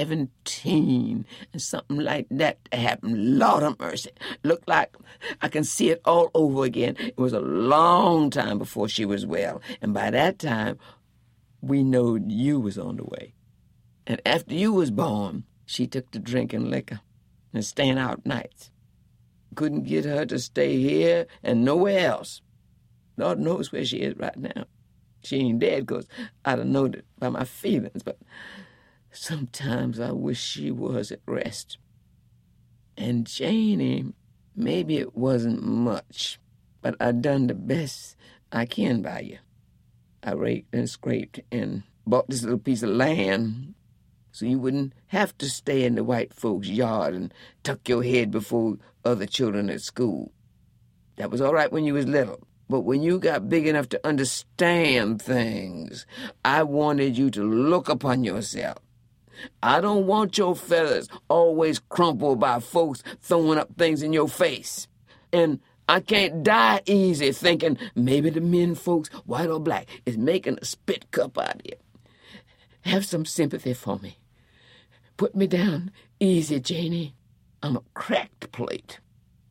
17 and something like that happened. Lord of mercy. Looked like I can see it all over again. It was a long time before she was well, and by that time, we knowed you was on the way. And after you was born, she took to drinking liquor and staying out nights. Couldn't get her to stay here and nowhere else. Lord knows where she is right now. She ain't dead because I don't know that by my feelings, but sometimes I wish she was at rest. And Janie, maybe it wasn't much, but I done the best I can by you. I raked and scraped and bought this little piece of land so you wouldn't have to stay in the white folks' yard and tuck your head before other children at school. That was all right when you was little. But when you got big enough to understand things, I wanted you to look upon yourself. I don't want your feathers always crumpled by folks throwing up things in your face. And I can't die easy thinking maybe the men folks, white or black, is making a spit cup out of you. Have some sympathy for me. Put me down easy, Janie. I'm a cracked plate.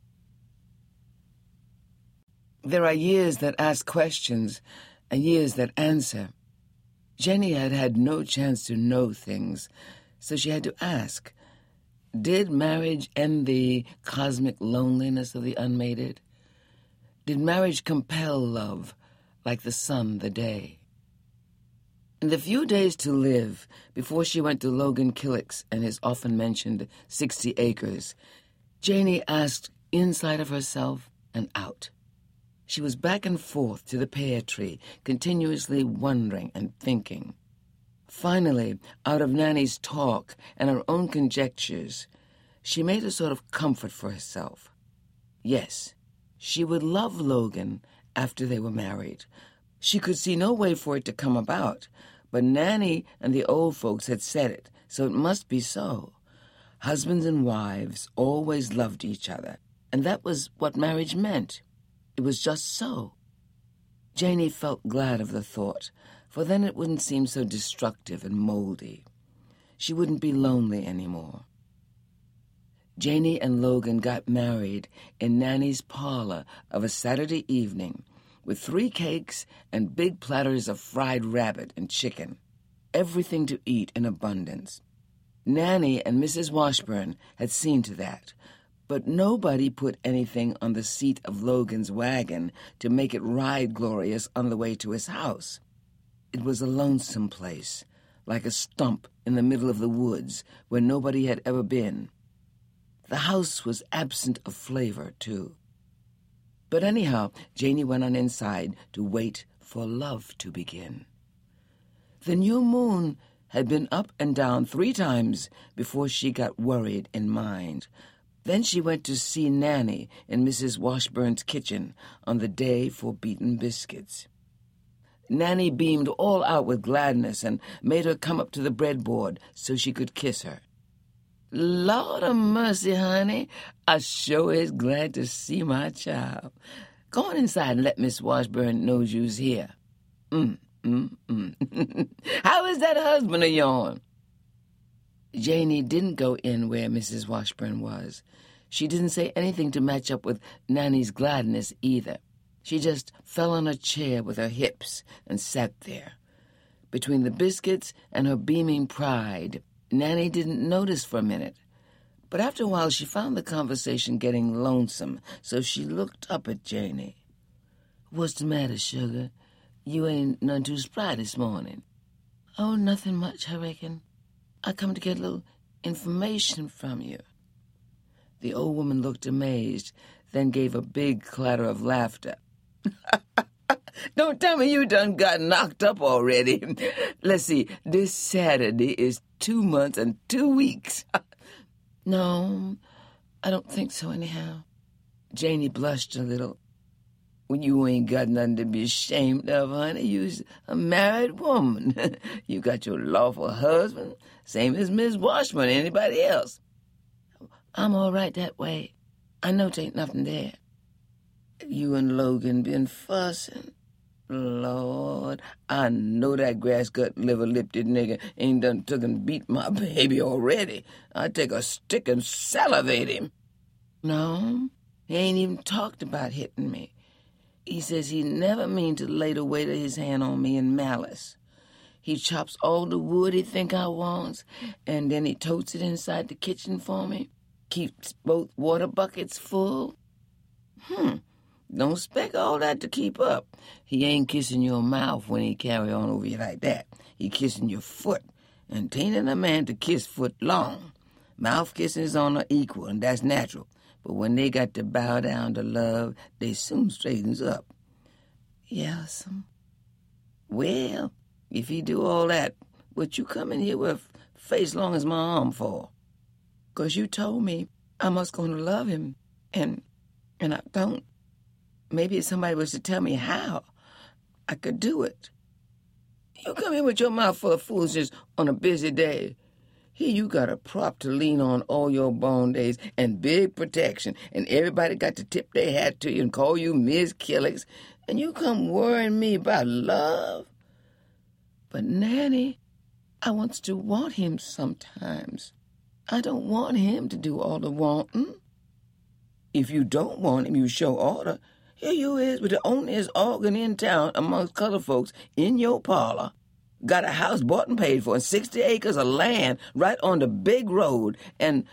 There are years that ask questions and years that answer. Jenny had had no chance to know things, so she had to ask. Did marriage end the cosmic loneliness of the unmated? Did marriage compel love like the sun the day? In the few days to live before she went to Logan Killick's and his often-mentioned 60 acres, Janie asked inside of herself and out. She was back and forth to the pear tree, continuously wondering and thinking. Finally, out of Nanny's talk and her own conjectures, she made a sort of comfort for herself. Yes, she would love Logan after they were married. She could see no way for it to come about, but Nanny and the old folks had said it, so it must be so. Husbands and wives always loved each other, and that was what marriage meant. It was just so. Janie felt glad of the thought, for then it wouldn't seem so destructive and moldy. She wouldn't be lonely anymore. Janie and Logan got married in Nanny's parlor of a Saturday evening with 3 cakes and big platters of fried rabbit and chicken, everything to eat in abundance. Nanny and Mrs. Washburn had seen to that, but nobody put anything on the seat of Logan's wagon to make it ride glorious on the way to his house. It was a lonesome place, like a stump in the middle of the woods where nobody had ever been. The house was absent of flavor, too. But anyhow, Janie went on inside to wait for love to begin. The new moon had been up and down 3 times before she got worried in mind. Then she went to see Nanny in Mrs. Washburn's kitchen on the day for beaten biscuits. Nanny beamed all out with gladness and made her come up to the breadboard so she could kiss her. "Lord of mercy, honey, I sure is glad to see my child. Go on inside and let Miss Washburn know you's here. How is that husband of yourn?" Janie didn't go in where Mrs. Washburn was. She didn't say anything to match up with Nanny's gladness either. She just fell on a chair with her hips and sat there. Between the biscuits and her beaming pride, Nanny didn't notice for a minute. But after a while, she found the conversation getting lonesome, so she looked up at Janie. "What's the matter, sugar? You ain't none too spry this morning." "Oh, nothing much, I reckon. I come to get a little information from you." The old woman looked amazed, then gave a big clatter of laughter. "Don't tell me you done got knocked up already. Let's see, this Saturday is 2 months and 2 weeks. "No, I don't think so anyhow." Janie blushed a little. "Well, you ain't got nothing to be ashamed of, honey. You's a married woman. You got your lawful husband, same as Miss Washburn, anybody else." "I'm all right that way. I know 'tain't nothing there." "You and Logan been fussing? Lord, I know that grass-cut, liver-lipped nigger ain't done took and beat my baby already. I'd take a stick and salivate him." "No, he ain't even talked about hitting me. He says he never mean to lay the weight of his hand on me in malice. He chops all the wood he think I wants, and then he totes it inside the kitchen for me. Keeps both water buckets full. Don't expect all that to keep up. He ain't kissing your mouth when he carry on over you like that. He kissing your foot, and 'tain't in a man to kiss foot long. Mouth kissing is on an equal, and that's natural. But when they got to bow down to love, they soon straightens up." "Yes'm." "Well, if he do all that, what you come in here with a face long as my arm for?" "'Cause you told me I must going to love him, and I don't. Maybe if somebody was to tell me how, I could do it." "You come in with your mouth full of foolishness on a busy day. Here you got a prop to lean on all your born days and big protection, and everybody got to tip their hat to you and call you Miss Killicks, and you come worrying me about love." "But, Nanny, I wants to want him sometimes. I don't want him to do all the wanting." "If you don't want him, you sure oughta. Here you is with the onlyest organ in town amongst colored folks in your parlor. Got a house bought and paid for and 60 acres of land right on the big road, and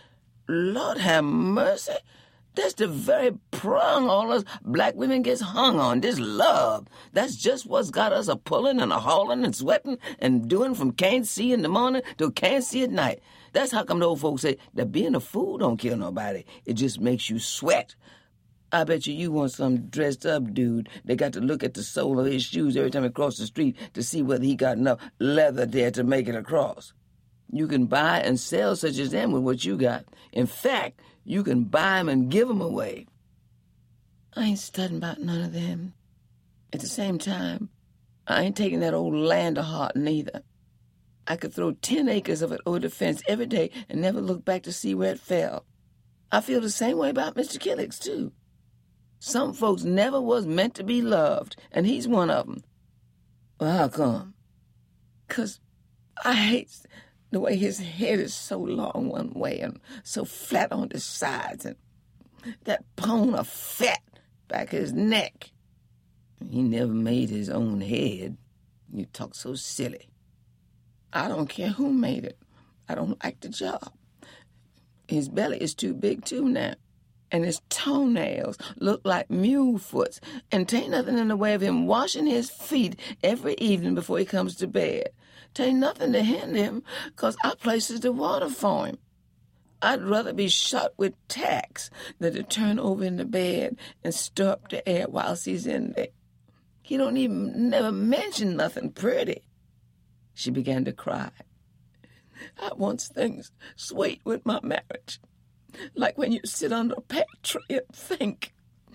Lord have mercy. That's the very prong all us black women gets hung on, this love. That's just what's got us a-pulling and a-hauling and sweating and doing from can't see in the morning to can't see at night. That's how come the old folks say that being a fool don't kill nobody. It just makes you sweat. I bet you want some dressed-up dude that got to look at the sole of his shoes every time he crosses the street to see whether he got enough leather there to make it across. You can buy and sell such as them with what you got. In fact, you can buy them and give them away. I ain't studying about none of them. At the same time, I ain't taking that old land to heart neither. I could throw 10 acres of it over the fence every day and never look back to see where it fell. I feel the same way about Mr. Killicks, too. Some folks never was meant to be loved, and he's one of them. Well, how come? 'Cause I hate the way his head is so long one way and so flat on the sides, and that pone of fat back of his neck. He never made his own head. You talk so silly. I don't care who made it. I don't like the job. His belly is too big, too, now. And his toenails look like mule foots. And 'tain't nothing in the way of him washing his feet every evening before he comes to bed. 'Tain't nothing to hinder him, 'cause I places the water for him. I'd rather be shot with tacks than to turn over in the bed and stir up the air whilst he's in there. He don't even never mention nothing pretty. She began to cry. I wants things sweet with my marriage, like when you sit under a pear tree and think.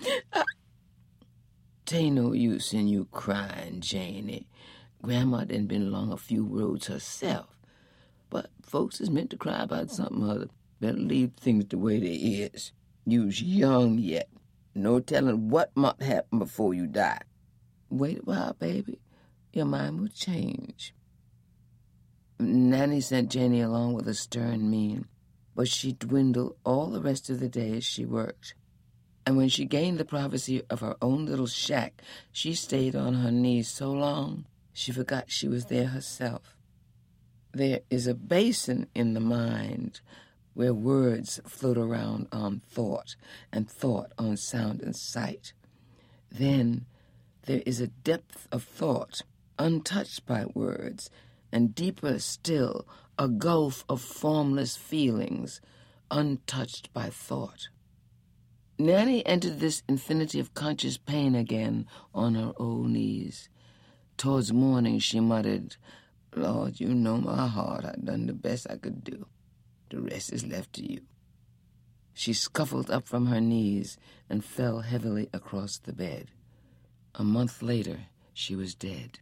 T'ain't no use in you crying, Janie. Grandma done been along a few roads herself. But folks is meant to cry about something other. Better leave things the way they is. You's young yet. No telling what might happen before you die. Wait a while, baby. Your mind will change. Nanny sent Janie along with a stern mien, but she dwindled all the rest of the day as she worked. And when she gained the privacy of her own little shack, she stayed on her knees so long she forgot she was there herself. There is a basin in the mind where words float around on thought and thought on sound and sight. Then there is a depth of thought untouched by words, and deeper still, a gulf of formless feelings, untouched by thought. Nanny entered this infinity of conscious pain again on her old knees. Towards morning she muttered, Lord, you know my heart. I done the best I could do. The rest is left to you. She scuffled up from her knees and fell heavily across the bed. A month later, she was dead.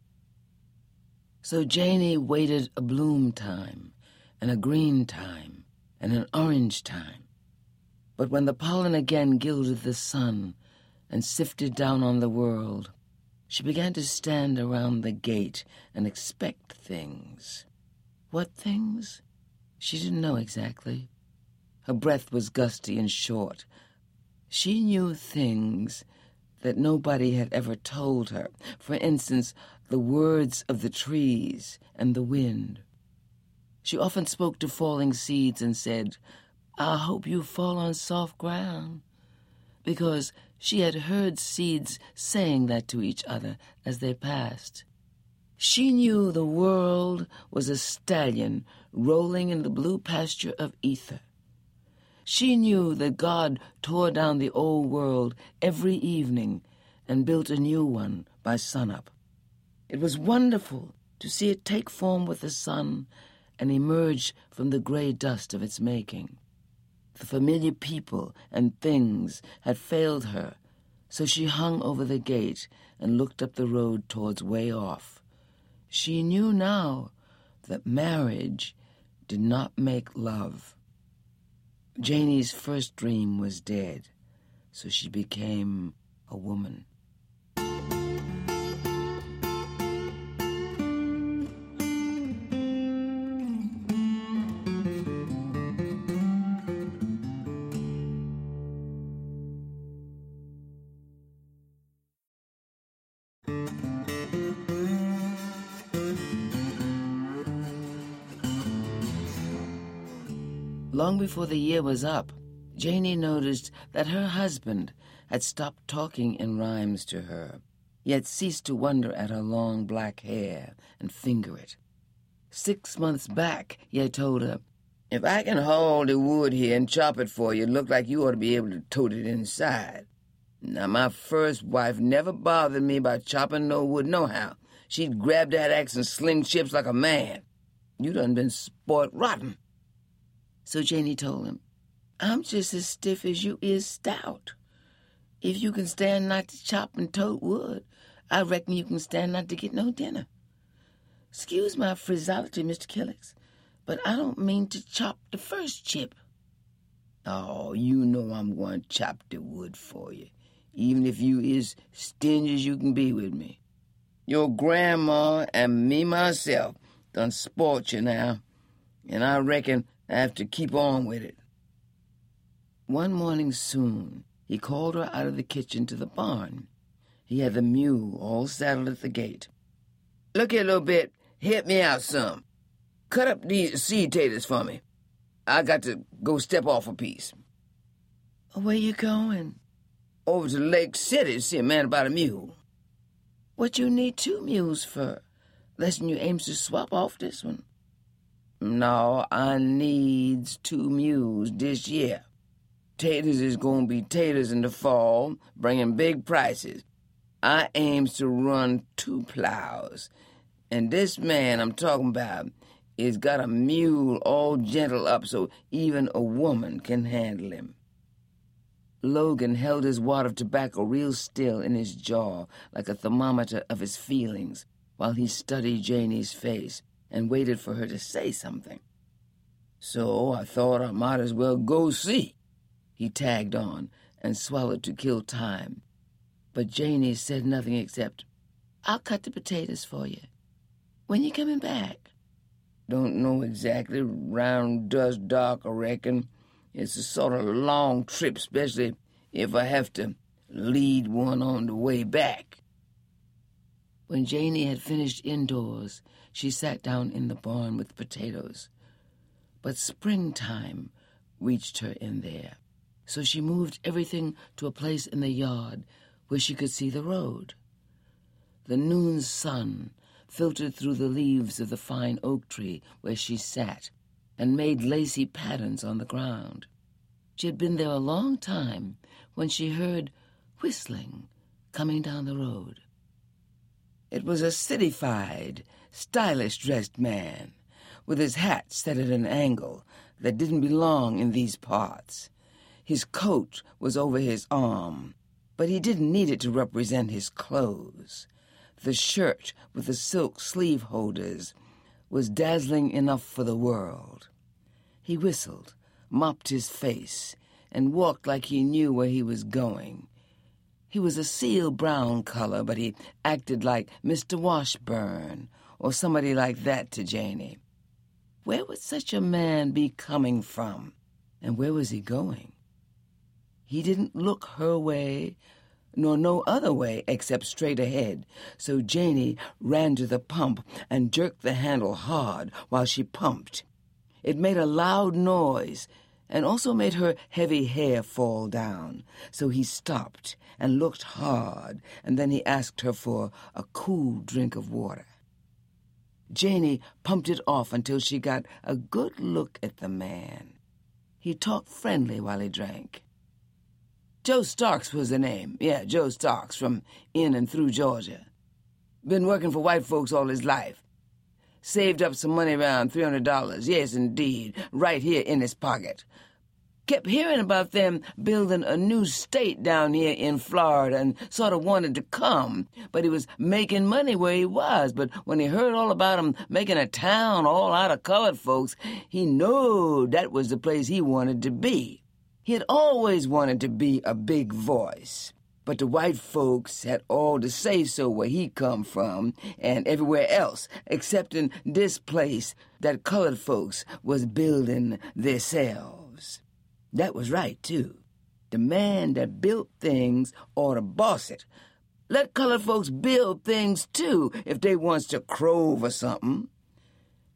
So Janie waited a bloom time, and a green time, and an orange time. But when the pollen again gilded the sun and sifted down on the world, she began to stand around the gate and expect things. What things? She didn't know exactly. Her breath was gusty and short. She knew things that nobody had ever told her. For instance, the words of the trees and the wind. She often spoke to falling seeds and said, I hope you fall on soft ground, because she had heard seeds saying that to each other as they passed. She knew the world was a stallion rolling in the blue pasture of ether. She knew that God tore down the old world every evening and built a new one by sunup. It was wonderful to see it take form with the sun and emerge from the gray dust of its making. The familiar people and things had failed her, so she hung over the gate and looked up the road towards way off. She knew now that marriage did not make love. Janie's first dream was dead, so she became a woman. Long before the year was up, Janey noticed that her husband had stopped talking in rhymes to her, yet ceased to wonder at her long black hair and finger it. 6 months back, he had told her, "If I can haul the wood here and chop it for you, it look like you ought to be able to tote it inside. Now, my first wife never bothered me about chopping no wood nohow. She'd grab that axe and sling chips like a man. You done been spoilt rotten." So Janey told him, "I'm just as stiff as you is stout. If you can stand not to chop and tote wood, I reckon you can stand not to get no dinner. Excuse my frivolity, Mr. Killix, but I don't mean to chop the first chip." "Oh, you know I'm going to chop the wood for you, even if you is stingy as you can be with me. Your grandma and me myself done spoilt you now, and I reckon I have to keep on with it." One morning soon, he called her out of the kitchen to the barn. He had the mule all saddled at the gate. "Look here, little bit, help me out some. Cut up these seed taters for me. I got to go step off a piece." "Where you going?" "Over to Lake City to see a man about a mule." "What you need 2 mules for? Less'n you aims to swap off this one." "No, I needs 2 mules this year. Taters is going to be taters in the fall, bringing big prices. I aims to run 2 plows, and this man I'm talking about is got a mule all gentle up so even a woman can handle him." Logan held his wad of tobacco real still in his jaw like a thermometer of his feelings while he studied Janey's face and waited for her to say something. "So I thought I might as well go see," he tagged on and swallowed to kill time. But Janey said nothing except, "I'll cut the potatoes for you. When you coming back?" "Don't know exactly. Round dusk dark, I reckon. It's a sort of long trip, especially if I have to lead one on the way back." When Janey had finished indoors, she sat down in the barn with the potatoes. But springtime reached her in there, so she moved everything to a place in the yard where she could see the road. The noon sun filtered through the leaves of the fine oak tree where she sat and made lacy patterns on the ground. She had been there a long time when she heard whistling coming down the road. It was a city-fied, stylish-dressed man, with his hat set at an angle that didn't belong in these parts. His coat was over his arm, but he didn't need it to represent his clothes. The shirt with the silk sleeve holders was dazzling enough for the world. He whistled, mopped his face, and walked like he knew where he was going. He was a seal brown color, but he acted like Mr. Washburn or somebody like that to Janey. Where would such a man be coming from, and where was he going? He didn't look her way, nor no other way except straight ahead, so Janey ran to the pump and jerked the handle hard while she pumped. It made a loud noise and also made her heavy hair fall down, so he stopped and looked hard, and then he asked her for a cool drink of water. Janey pumped it off until she got a good look at the man. He talked friendly while he drank. Joe Starks was the name. Yeah, Joe Starks, from in and through Georgia. Been working for white folks all his life. Saved up some money, around $300. Yes, indeed, right here in his pocket. Kept hearing about them building a new state down here in Florida and sort of wanted to come, but he was making money where he was. But when he heard all about them making a town all out of colored folks, he knew that was the place he wanted to be. He had always wanted to be a big voice, but the white folks had all to say so where he come from and everywhere else, except in this place that colored folks was building theirselves. That was right, too. The man that built things ought to boss it. Let colored folks build things, too, if they wants to crow or something.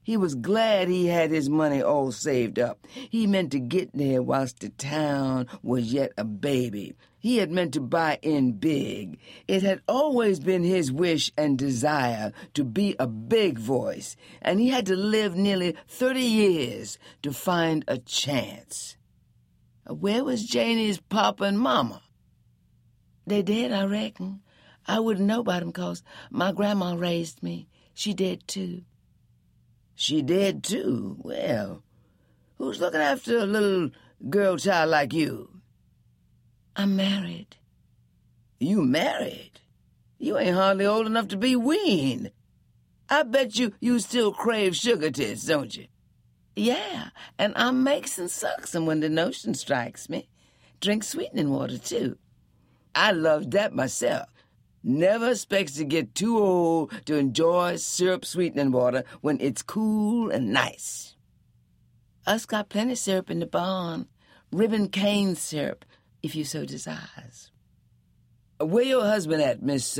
He was glad he had his money all saved up. He meant to get there whilst the town was yet a baby. He had meant to buy in big. It had always been his wish and desire to be a big voice, and he had to live nearly 30 years to find a chance. Where was Janie's papa and mama? They dead, I reckon. I wouldn't know about 'em 'cause my grandma raised me. She dead, too. She dead, too? Well, who's looking after a little girl child like you? I'm married. You married? You ain't hardly old enough to be weaned. I bet you still crave sugar tits, don't you? Yeah, and I makes and sucks 'em when the notion strikes me. Drink sweetening water, too. I love that myself. Never expects to get too old to enjoy syrup sweetening water when it's cool and nice. Us got plenty syrup in the barn. Ribbon cane syrup, if you so desires. Where your husband at, Miss,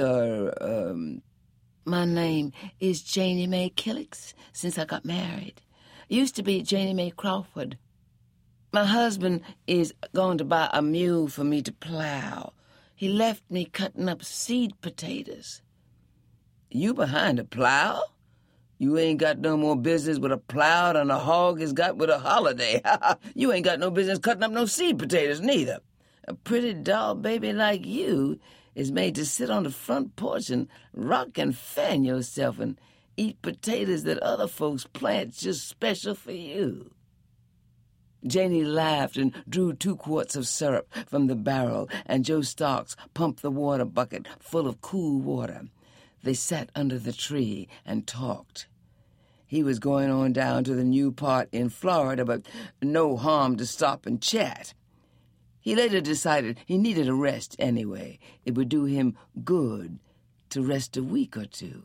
My name is Janie Mae Killix since I got married. Used to be Janie Mae Crawford. My husband is going to buy a mule for me to plow. He left me cutting up seed potatoes. You behind a plow? You ain't got no more business with a plow than a hog has got with a holiday. You ain't got no business cutting up no seed potatoes, neither. A pretty doll baby like you is made to sit on the front porch and rock and fan yourself and eat potatoes that other folks plant just special for you. Janie laughed and drew 2 quarts of syrup from the barrel, and Joe Starks pumped the water bucket full of cool water. They sat under the tree and talked. He was going on down to the new part in Florida, but no harm to stop and chat. He later decided he needed a rest anyway. It would do him good to rest a week or 2.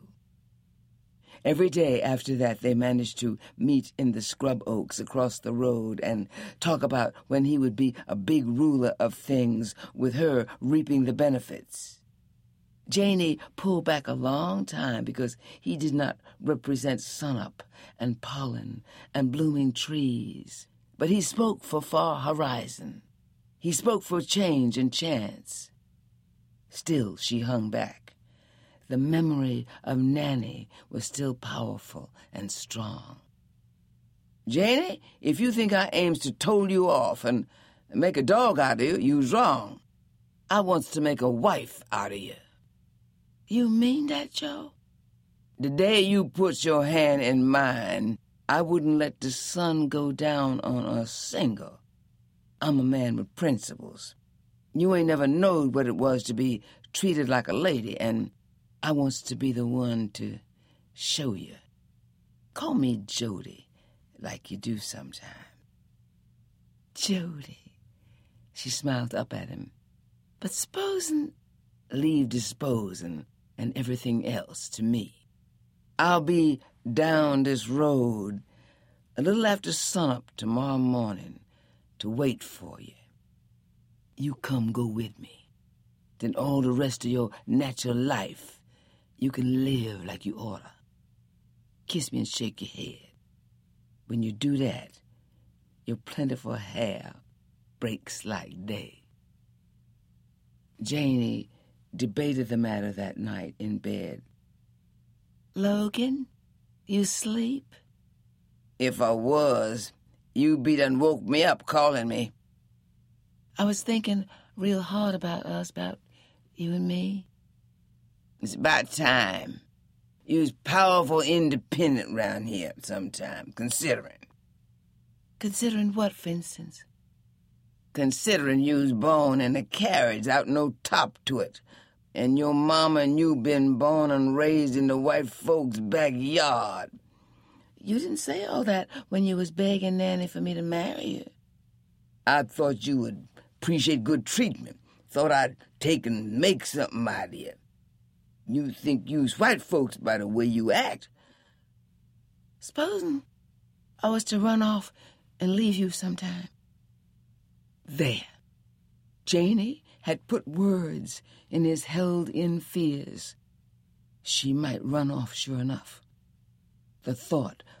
Every day after that, they managed to meet in the scrub oaks across the road and talk about when he would be a big ruler of things, with her reaping the benefits. Janie pulled back a long time because he did not represent sunup and pollen and blooming trees, but he spoke for far horizon. He spoke for change and chance. Still, she hung back. The memory of Nanny was still powerful and strong. Janie, if you think I aims to toll you off and make a dog out of you, you's wrong. I wants to make a wife out of you. You mean that, Joe? The day you puts your hand in mine, I wouldn't let the sun go down on a single. I'm a man with principles. You ain't never knowed what it was to be treated like a lady, and I wants to be the one to show you. Call me Jody, like you do sometime. Jody. She smiled up at him. But supposing, leave disposing and everything else to me. I'll be down this road a little after sunup tomorrow morning to wait for you. You come go with me. Then all the rest of your natural life you can live like you oughta. Kiss me and shake your head. When you do that, your plentiful hair breaks like day. Janie debated the matter that night in bed. Logan, you sleep? If I was, you be done woke me up calling me. I was thinking real hard about us, about you and me. It's about time. You's powerful independent round here sometime, considering. Considering what, for instance? Considering you's born in a carriage out no top to it, and your mama and you been born and raised in the white folks' backyard. You didn't say all that when you was begging Nanny for me to marry you. I thought you would appreciate good treatment. Thought I'd take and make something out of you. You think you's white folks by the way you act. Supposing I was to run off and leave you sometime. There. Janie had put words in his held-in fears. She might run off sure enough. The thought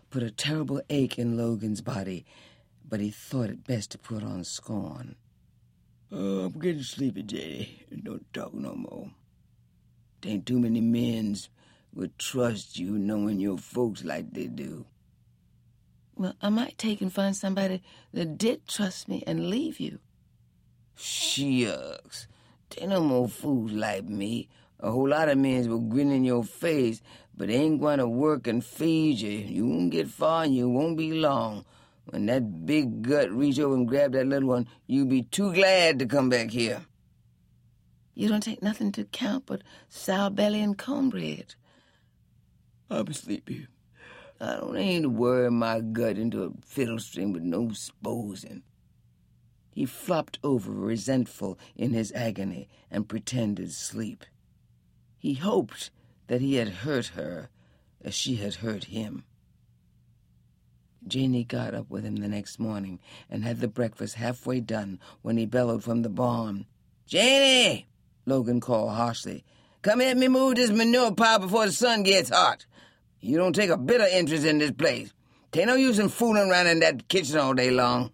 put a terrible ache in Logan's body, but he thought it best to put on scorn. "Oh, I'm getting sleepy, Janie. Don't talk no more. Ain't too many men's would trust you knowing your folks like they do." "Well, I might take and find somebody that did trust me and leave you." "Shucks. Ain't no more fools like me. A whole lot of men's will grin in your face, but they ain't going to work and feed you. You won't get far and you won't be long. When that big gut reach over and grab that little one, you'll be too glad to come back here." "You don't take nothing to count but sour belly and cornbread." "I'm sleepy. I don't ain't worry my gut into a fiddle string with no sposing." He flopped over, resentful in his agony, and pretended sleep. He hoped that he had hurt her as she had hurt him. Janie got up with him the next morning and had the breakfast halfway done when he bellowed from the barn. "Janie!" Logan called harshly. "Come help me move this manure pile before the sun gets hot. You don't take a bit of interest in this place. Tain't no use in fooling around in that kitchen all day long."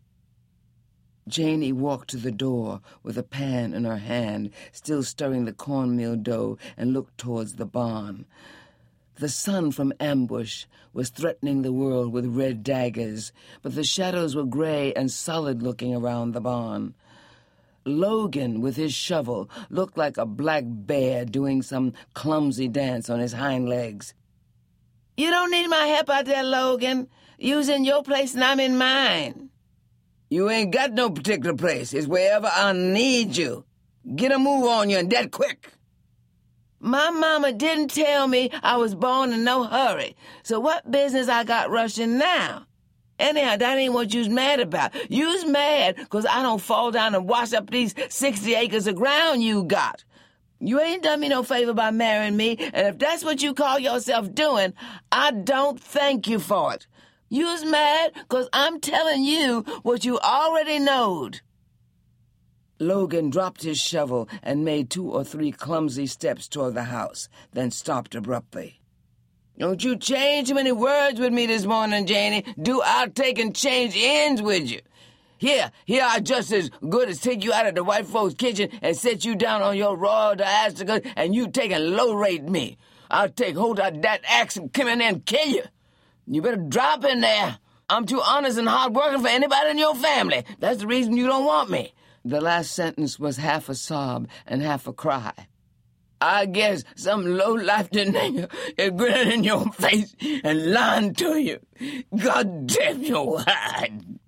Janie walked to the door with a pan in her hand, still stirring the cornmeal dough, and looked towards the barn. The sun from ambush was threatening the world with red daggers, but the shadows were gray and solid-looking around the barn. Logan, with his shovel, looked like a black bear doing some clumsy dance on his hind legs. "You don't need my help out there, Logan. You's in your place and I'm in mine." "You ain't got no particular place. It's wherever I need you. Get a move on you, and that quick." "My mama didn't tell me I was born in no hurry, so what business I got rushing now? Anyhow, that ain't what you's mad about. You's mad 'cause I don't fall down and wash up these 60 acres of ground you got. You ain't done me no favor by marrying me, and if that's what you call yourself doing, I don't thank you for it. You's mad 'cause I'm telling you what you already knowed." Logan dropped his shovel and made 2 or 3 clumsy steps toward the house, then stopped abruptly. "Don't you change too many words with me this morning, Janie. Do I'll take and change ends with you. Here I just as good as take you out of the white folks' kitchen and set you down on your royal diastical, and you take and low-rate me. I'll take hold of that axe and come in there and kill you. You better drop in there. I'm too honest and hard-working for anybody in your family. That's the reason you don't want me." The last sentence was half a sob and half a cry. "I guess some low-life nigger is grinning in your face and lying to you. God damn your hide."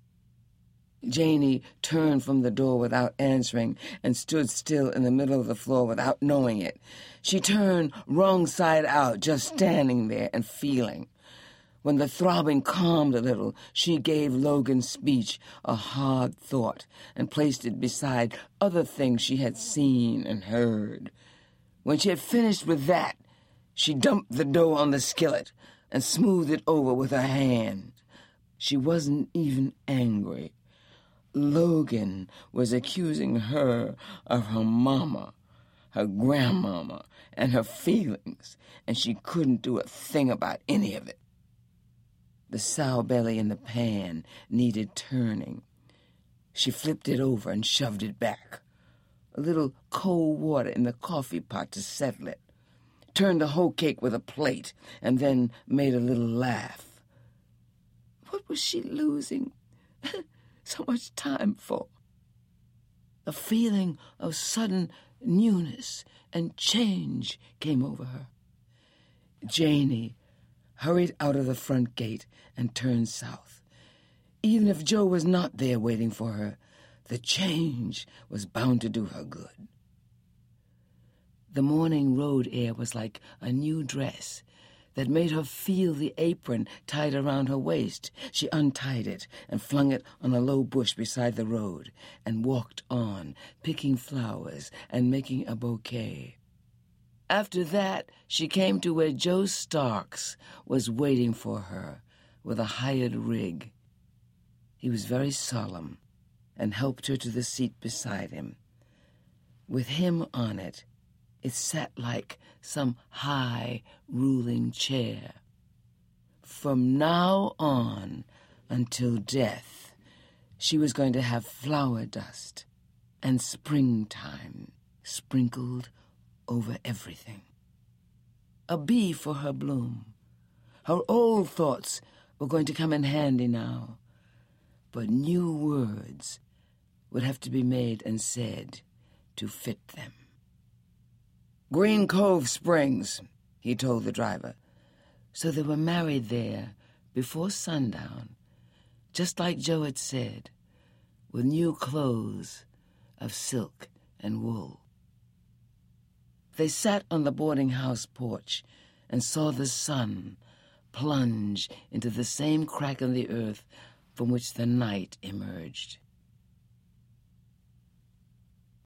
Janie turned from the door without answering and stood still in the middle of the floor without knowing it. She turned wrong side out, just standing there and feeling. When the throbbing calmed a little, she gave Logan's speech a hard thought and placed it beside other things she had seen and heard. When she had finished with that, she dumped the dough on the skillet and smoothed it over with her hand. She wasn't even angry. Logan was accusing her of her mama, her grandmama, and her feelings, and she couldn't do a thing about any of it. The sow belly in the pan needed turning. She flipped it over and shoved it back. A little cold water in the coffee pot to settle it. Turned the whole cake with a plate, and then made a little laugh. What was she losing so much time for? A feeling of sudden newness and change came over her. Janie hurried out of the front gate and turned south. Even if Joe was not there waiting for her, the change was bound to do her good. The morning road air was like a new dress that made her feel the apron tied around her waist. She untied it and flung it on a low bush beside the road and walked on, picking flowers and making a bouquet. After that, she came to where Joe Starks was waiting for her with a hired rig. He was very solemn and helped her to the seat beside him. With him on it, it sat like some high, ruling chair. From now on until death, she was going to have flower dust and springtime sprinkled over everything. A bee for her bloom. Her old thoughts were going to come in handy now, but new words would have to be made and said to fit them. Green Cove Springs, he told the driver. So they were married there before sundown, just like Joe had said, with new clothes of silk and wool. They sat on the boarding house porch and saw the sun plunge into the same crack in the earth from which the night emerged.